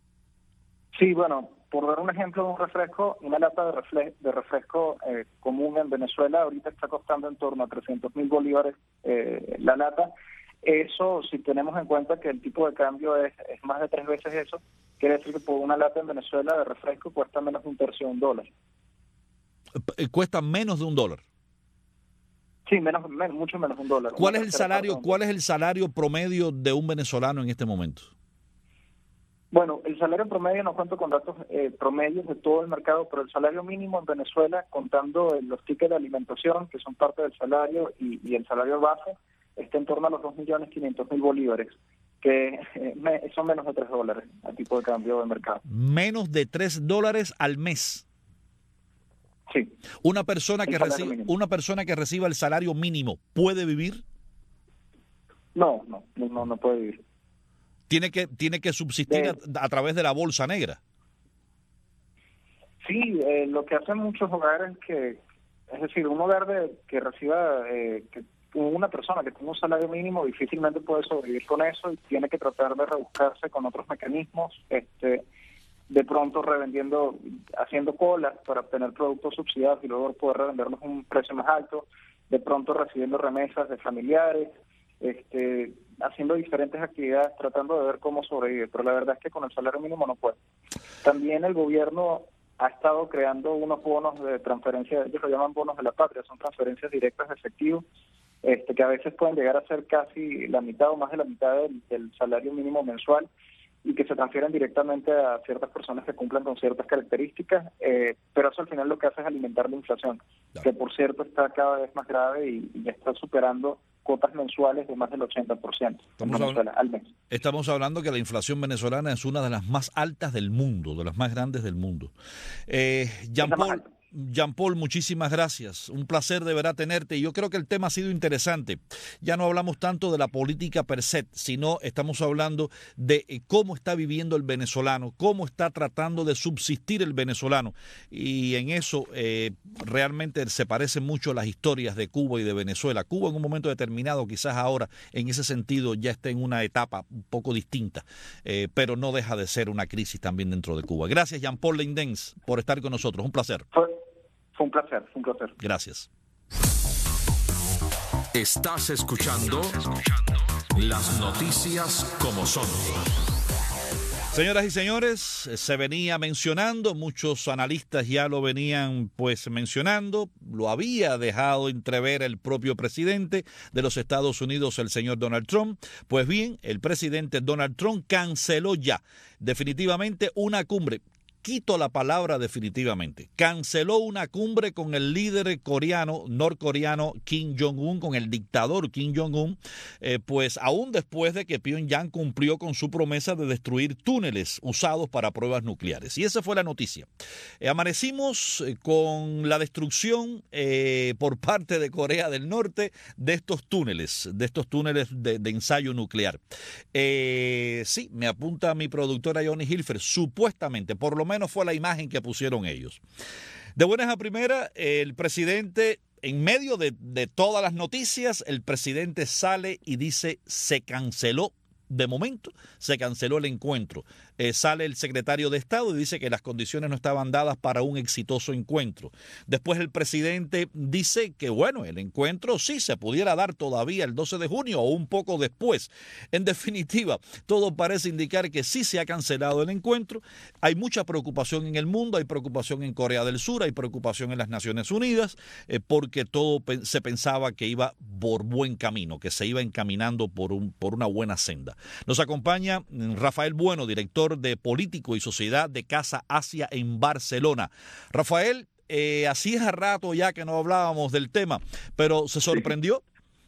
Sí, bueno, por dar un ejemplo de un refresco, una lata de, refle- de refresco eh, común en Venezuela ahorita está costando en torno a trescientos mil bolívares eh, la lata. Eso, si tenemos en cuenta que el tipo de cambio es, es más de tres veces eso, quiere decir que por una lata en Venezuela de refresco cuesta menos de un tercio de un dólar. ¿Cuesta menos de un dólar? Sí, menos, menos mucho menos de un dólar. ¿Cuál es el salario, cuál es el salario promedio de un venezolano en este momento? Bueno, el salario promedio, no cuento con datos eh, promedios de todo el mercado, pero el salario mínimo en Venezuela, contando los tickets de alimentación, que son parte del salario, y, y el salario base, está en torno a los dos millones quinientos mil bolívares, que eh, me, son menos de tres dólares a tipo de cambio de mercado. Menos de tres dólares al mes. Sí. Una persona que recibe, una persona que reciba el salario mínimo, ¿puede vivir? No, no, no, no puede vivir. Tiene que tiene que subsistir a, a través de la bolsa negra. Sí, eh, lo que hacen muchos hogares que, es decir, un hogar de, que reciba, eh, que una persona que tenga un salario mínimo difícilmente puede sobrevivir con eso y tiene que tratar de rebuscarse con otros mecanismos, este, de pronto revendiendo, haciendo colas para obtener productos subsidiados y luego poder revenderlos a un precio más alto, de pronto recibiendo remesas de familiares, este haciendo diferentes actividades, tratando de ver cómo sobrevivir, pero la verdad es que con el salario mínimo no puede. También el gobierno ha estado creando unos bonos de transferencia, ellos lo llaman bonos de la patria, son transferencias directas de efectivo, este, que a veces pueden llegar a ser casi la mitad o más de la mitad del, del salario mínimo mensual y que se transfieren directamente a ciertas personas que cumplan con ciertas características, eh, pero eso al final lo que hace es alimentar la inflación, claro, que por cierto está cada vez más grave y, y ya está superando cuotas mensuales de más del ochenta por ciento estamos, en Venezuela, al mes. Estamos hablando que la inflación venezolana es una de las más altas del mundo, de las más grandes del mundo. Eh, Jean Paul, Jean Paul, muchísimas gracias. Un placer de verdad tenerte. Y yo creo que el tema ha sido interesante. Ya no hablamos tanto de la política per se, sino estamos hablando de cómo está viviendo el venezolano, cómo está tratando de subsistir el venezolano. Y en eso eh, realmente se parecen mucho las historias de Cuba y de Venezuela. Cuba en un momento determinado, quizás ahora, en ese sentido, ya está en una etapa un poco distinta, eh, pero no deja de ser una crisis también dentro de Cuba. Gracias, Jean Paul Lindens, por estar con nosotros. Un placer. Fue un placer, fue un placer. Gracias. Estás escuchando Las Noticias como son. Señoras y señores, se venía mencionando, muchos analistas ya lo venían pues mencionando, lo había dejado entrever el propio presidente de los Estados Unidos, el señor Donald Trump. Pues bien, el presidente Donald Trump canceló ya definitivamente una cumbre. Quito la palabra definitivamente. Canceló una cumbre con el líder coreano, norcoreano Kim Jong-un, con el dictador Kim Jong-un, eh, pues aún después de que Pyongyang cumplió con su promesa de destruir túneles usados para pruebas nucleares. Y esa fue la noticia. Eh, amanecimos eh, con la destrucción eh, por parte de Corea del Norte de estos túneles, de estos túneles de, de ensayo nuclear. Eh, sí, me apunta mi productora Johnny Hilfer, supuestamente, por lo menos menos fue la imagen que pusieron ellos. De buenas a primeras, el presidente, en medio de, de todas las noticias, el presidente sale y dice se canceló. De momento se canceló el encuentro. Eh, sale el secretario de Estado y dice que las condiciones no estaban dadas para un exitoso encuentro. Después el presidente dice que bueno, el encuentro sí se pudiera dar todavía el doce de junio o un poco después. En definitiva, todo parece indicar que sí se ha cancelado el encuentro. Hay mucha preocupación en el mundo, hay preocupación en Corea del Sur, hay preocupación en las Naciones Unidas, eh, porque todo pe- se pensaba que iba por buen camino, que se iba encaminando por, un, por una buena senda. Nos acompaña Rafael Bueno, director de Político y Sociedad de Casa Asia en Barcelona. Rafael, eh, hacía rato ya que no hablábamos del tema, pero ¿se sorprendió?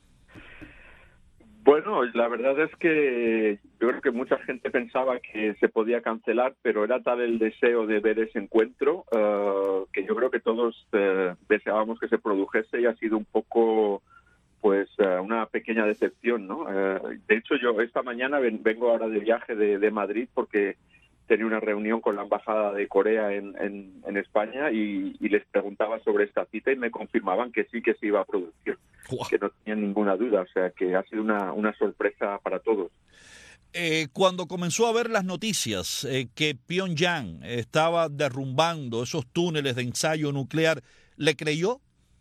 Bueno, la verdad es que yo creo que mucha gente pensaba que se podía cancelar, pero era tal el deseo de ver ese encuentro uh, que yo creo que todos uh, deseábamos que se produjese y ha sido un poco... pues uh, una pequeña decepción, ¿no? Uh, de hecho, yo esta mañana ven, vengo ahora de viaje de, de Madrid porque tenía una reunión con la Embajada de Corea en, en, en España y, y les preguntaba sobre esta cita y me confirmaban que sí que se iba a producir, wow. que no tenían ninguna duda, o sea que ha sido una, una sorpresa para todos. Eh, cuando comenzó a ver las noticias eh, que Pyongyang estaba derrumbando esos túneles de ensayo nuclear, ¿le creyó?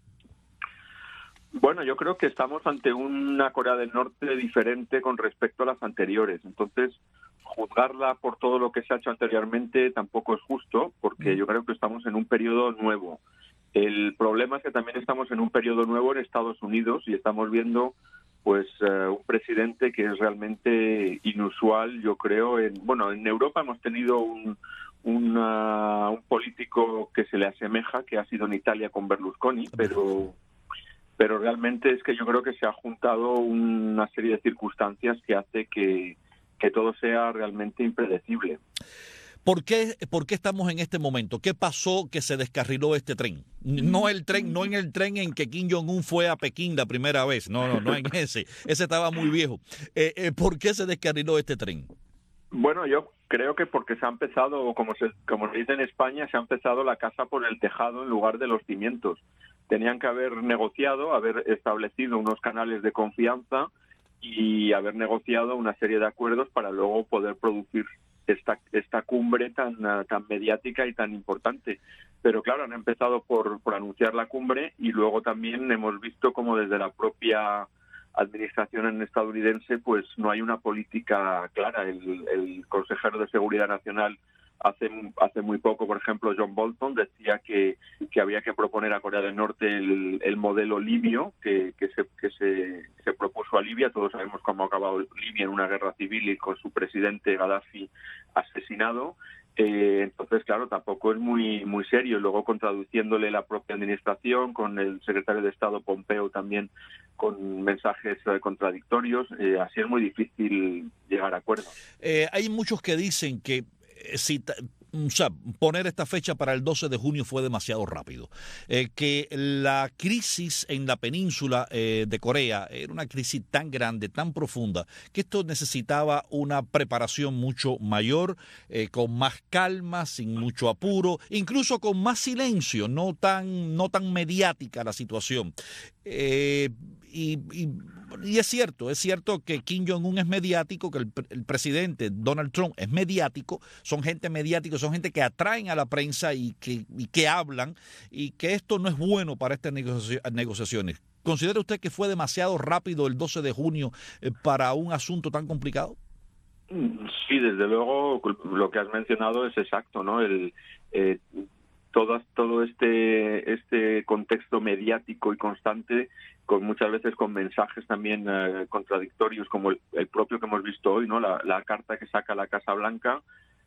Bueno, yo creo que estamos ante una Corea del Norte diferente con respecto a las anteriores. Entonces, juzgarla por todo lo que se ha hecho anteriormente tampoco es justo, porque yo creo que estamos en un periodo nuevo. El problema es que también estamos en un periodo nuevo en Estados Unidos y estamos viendo pues uh, un presidente que es realmente inusual, yo creo. En, bueno, en Europa hemos tenido un, una, un político que se le asemeja, que ha sido en Italia con Berlusconi, pero... pero realmente es que yo creo que se ha juntado una serie de circunstancias que hace que, que todo sea realmente impredecible. ¿Por qué, ¿Por qué estamos en este momento? ¿Qué pasó que se descarriló este tren? No el tren, no en el tren en que Kim Jong-un fue a Pekín la primera vez, no, no, no en ese, ese estaba muy viejo. Eh, eh, ¿Por qué se descarriló este tren? Bueno, yo creo que porque se ha empezado, como se, como se dice en España, se ha empezado la casa por el tejado en lugar de los cimientos. Tenían que haber negociado, haber establecido unos canales de confianza y haber negociado una serie de acuerdos para luego poder producir esta esta cumbre tan tan mediática y tan importante. Pero claro, han empezado por, por anunciar la cumbre y luego también hemos visto como desde la propia administración estadounidense pues no hay una política clara. El, el consejero de Seguridad Nacional Hace, hace muy poco, por ejemplo, John Bolton decía que, que había que proponer a Corea del Norte el, el modelo libio que, que, se, que se, se propuso a Libia. Todos sabemos cómo ha acabado Libia en una guerra civil y con su presidente Gaddafi asesinado. Eh, entonces, claro, tampoco es muy muy serio. Luego, contraduciéndole la propia administración, con el secretario de Estado Pompeo también con mensajes eh, contradictorios, eh, así es muy difícil llegar a acuerdos. Eh, hay muchos que dicen que Si, o sea, poner esta fecha para el doce de junio fue demasiado rápido. Eh, que la crisis en la península eh, de Corea era una crisis tan grande, tan profunda, que esto necesitaba una preparación mucho mayor, eh, con más calma, sin mucho apuro, incluso con más silencio, no tan, no tan mediática la situación. Eh, y, y, y es cierto, es cierto que Kim Jong-un es mediático, que el, el presidente Donald Trump es mediático, son gente mediática, son gente que atraen a la prensa y que, y que hablan, y que esto no es bueno para estas negocia- negociaciones. ¿Considera usted que fue demasiado rápido el doce de junio eh, para un asunto tan complicado? Sí, desde luego lo que has mencionado es exacto, ¿no? El eh, todo, todo este este contexto mediático y constante, con muchas veces con mensajes también eh, contradictorios, como el, el propio que hemos visto hoy, ¿no? La, la carta que saca la Casa Blanca,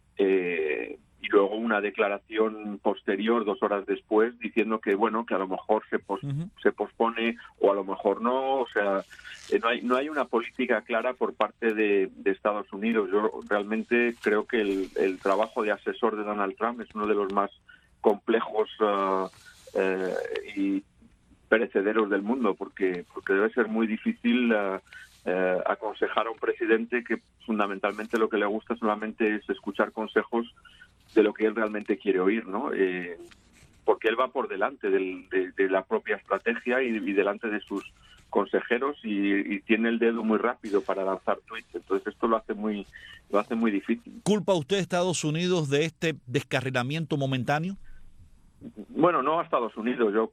eh, y luego una declaración posterior, dos horas después, diciendo que bueno, que a lo mejor se pos, uh-huh. se pospone o a lo mejor no. O sea, eh, no hay no hay una política clara por parte de, de Estados Unidos. Yo realmente creo que el, el trabajo de asesor de Donald Trump es uno de los más complejos uh, uh, y perecederos del mundo, porque porque debe ser muy difícil uh, uh, aconsejar a un presidente que fundamentalmente lo que le gusta solamente es escuchar consejos de lo que él realmente quiere oír, ¿no? Eh, porque él va por delante del, de, de la propia estrategia y, y delante de sus consejeros y, y tiene el dedo muy rápido para lanzar tweets. Entonces esto lo hace muy lo hace muy difícil. ¿Culpa usted a Estados Unidos de este descarrilamiento momentáneo? Bueno, no a Estados Unidos. Yo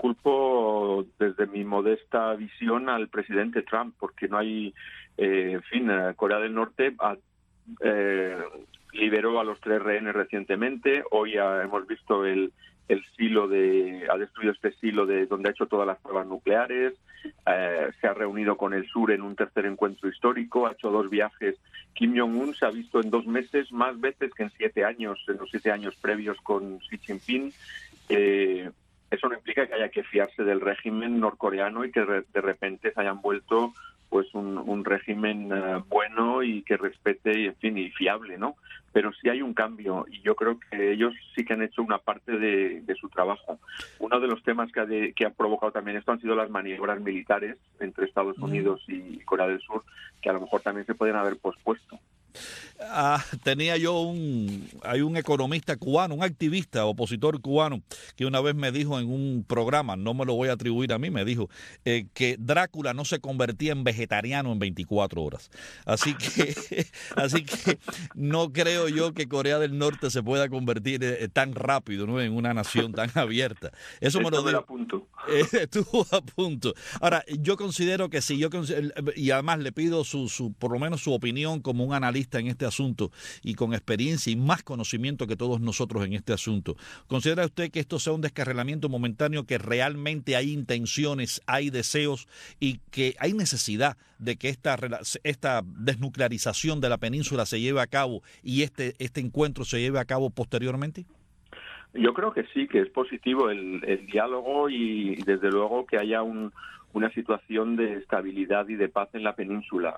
culpo desde mi modesta visión al presidente Trump, porque no hay, eh, en fin, Corea del Norte ha, eh, liberó a los tres rehenes recientemente. Hoy ha, hemos visto el, el silo de, ha destruido este silo de donde ha hecho todas las pruebas nucleares. Eh, se ha reunido con el sur en un tercer encuentro histórico. Ha hecho dos viajes. Kim Jong-un se ha visto en dos meses más veces que en siete años, en los siete años previos con Xi Jinping. Eh, eso no implica que haya que fiarse del régimen norcoreano y que re, de repente se hayan vuelto pues un, un régimen uh, bueno y que respete y en fin y fiable, ¿no? Pero sí hay un cambio y yo creo que ellos sí que han hecho una parte de, de su trabajo. Uno de los temas que ha, de, que ha provocado también esto han sido las maniobras militares entre Estados Unidos y Corea del Sur, que a lo mejor también se pueden haber pospuesto. Ah, tenía yo un, hay un economista cubano, un activista, opositor cubano, que una vez me dijo en un programa, no me lo voy a atribuir a mí, me dijo eh, que Drácula no se convertía en vegetariano en veinticuatro horas. Así que, así que no creo yo que Corea del Norte se pueda convertir eh, tan rápido, ¿no?, en una nación tan abierta. Eso me lo digo. A punto. Eh, estuvo a punto. Ahora, yo considero que sí, yo considero, y además le pido su, su, por lo menos su opinión como un analista en este asunto y con experiencia y más conocimiento que todos nosotros en este asunto. ¿Considera usted que esto sea un descarrilamiento momentáneo, que realmente hay intenciones, hay deseos y que hay necesidad de que esta, esta desnuclearización de la península se lleve a cabo y este, este encuentro se lleve a cabo posteriormente? Yo creo que sí, que es positivo el, el diálogo y, y desde luego que haya un, una situación de estabilidad y de paz en la península.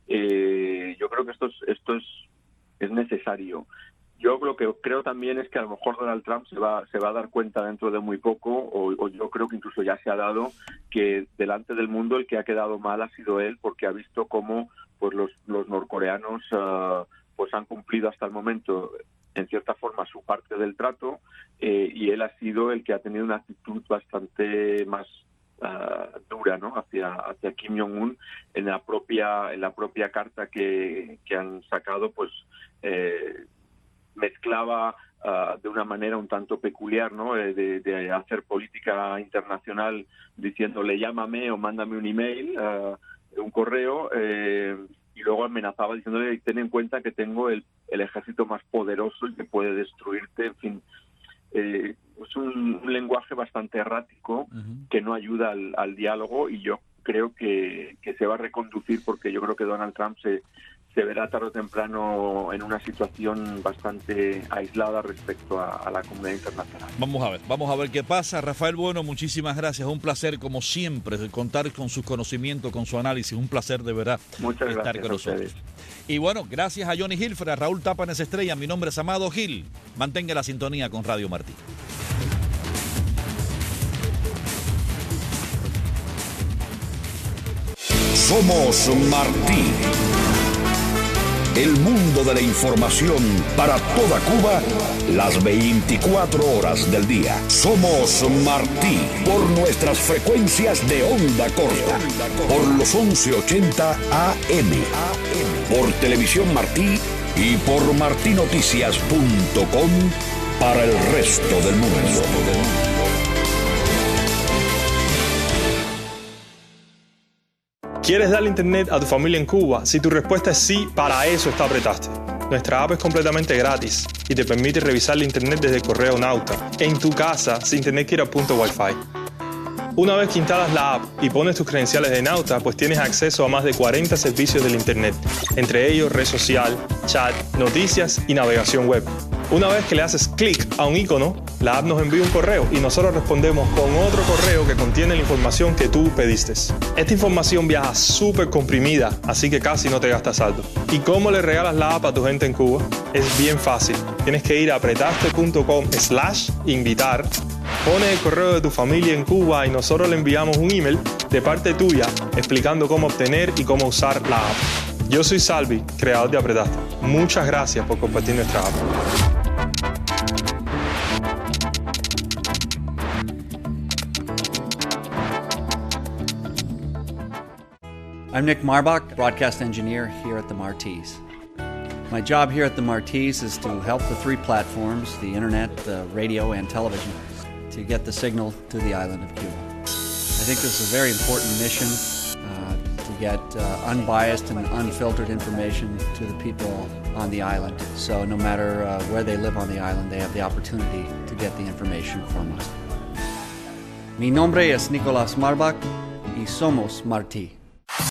Eh, yo creo que esto es, esto es, es necesario. Yo lo que creo también es que a lo mejor Donald Trump se va, se va a dar cuenta dentro de muy poco, o, o yo creo que incluso ya se ha dado, que delante del mundo el que ha quedado mal ha sido él, porque ha visto cómo pues los, los norcoreanos uh, pues han cumplido hasta el momento en cierta forma su parte del trato, eh, y él ha sido el que ha tenido una actitud bastante más uh, dura, ¿no?, hacia hacia Kim Jong-un. En la propia en la propia carta que, que han sacado, pues eh, mezclaba uh, de una manera un tanto peculiar, ¿no?, eh, de, de hacer política internacional diciéndole llámame o mándame un email, uh, un correo, eh, y luego amenazaba diciéndole ten en cuenta que tengo el, el ejército más poderoso y que puede destruirte. En fin, eh, es un, un lenguaje bastante errático, uh-huh, que no ayuda al, al diálogo, y yo creo que, que se va a reconducir, porque yo creo que Donald Trump se, se verá tarde o temprano en una situación bastante aislada respecto a, a la comunidad internacional. Vamos a ver, vamos a ver qué pasa. Rafael Bueno, muchísimas gracias. Un placer, como siempre, contar con sus conocimientos, con su análisis. Un placer, de verdad, Muchas estar gracias con nosotros. Y bueno, gracias a Johnny Hilfer, a Raúl Tapanes Estrella. Mi nombre es Amado Gil. Mantenga la sintonía con Radio Martí. Somos Martí. El mundo de la información para toda Cuba, las veinticuatro horas del día. Somos Martí por nuestras frecuencias de onda corta, por los once ochenta A M, por Televisión Martí y por martí noticias punto com para el resto del mundo. ¿Quieres darle internet a tu familia en Cuba? Si tu respuesta es sí, para eso está Apretaste. Nuestra app es completamente gratis y te permite revisar la internet desde el correo Nauta, en tu casa, sin tener que ir a punto Wi-Fi. Una vez que instalas la app y pones tus credenciales de Nauta, pues tienes acceso a más de cuarenta servicios del internet, entre ellos red social, chat, noticias y navegación web. Una vez que le haces clic a un icono, la app nos envía un correo y nosotros respondemos con otro correo que contiene la información que tú pediste. Esta información viaja súper comprimida, así que casi no te gastas saldo. ¿Y cómo le regalas la app a tu gente en Cuba? Es bien fácil. Tienes que ir a apretaste.com slash invitar, pones el correo de tu familia en Cuba y nosotros le enviamos un email de parte tuya explicando cómo obtener y cómo usar la app. Yo soy Salvi, creador de Apretaste. Muchas gracias por compartir nuestra app. I'm Nick Marbach, broadcast engineer here at the Martis. My job here at the Martis is to help the three platforms, the internet, the radio, and television, to get the signal to the island of Cuba. I think this is a very important mission uh, to get uh, unbiased and unfiltered information to the people on the island. So no matter uh, where they live on the island, they have the opportunity to get the information from us. Mi nombre es Nicolás Marbach y somos Martí.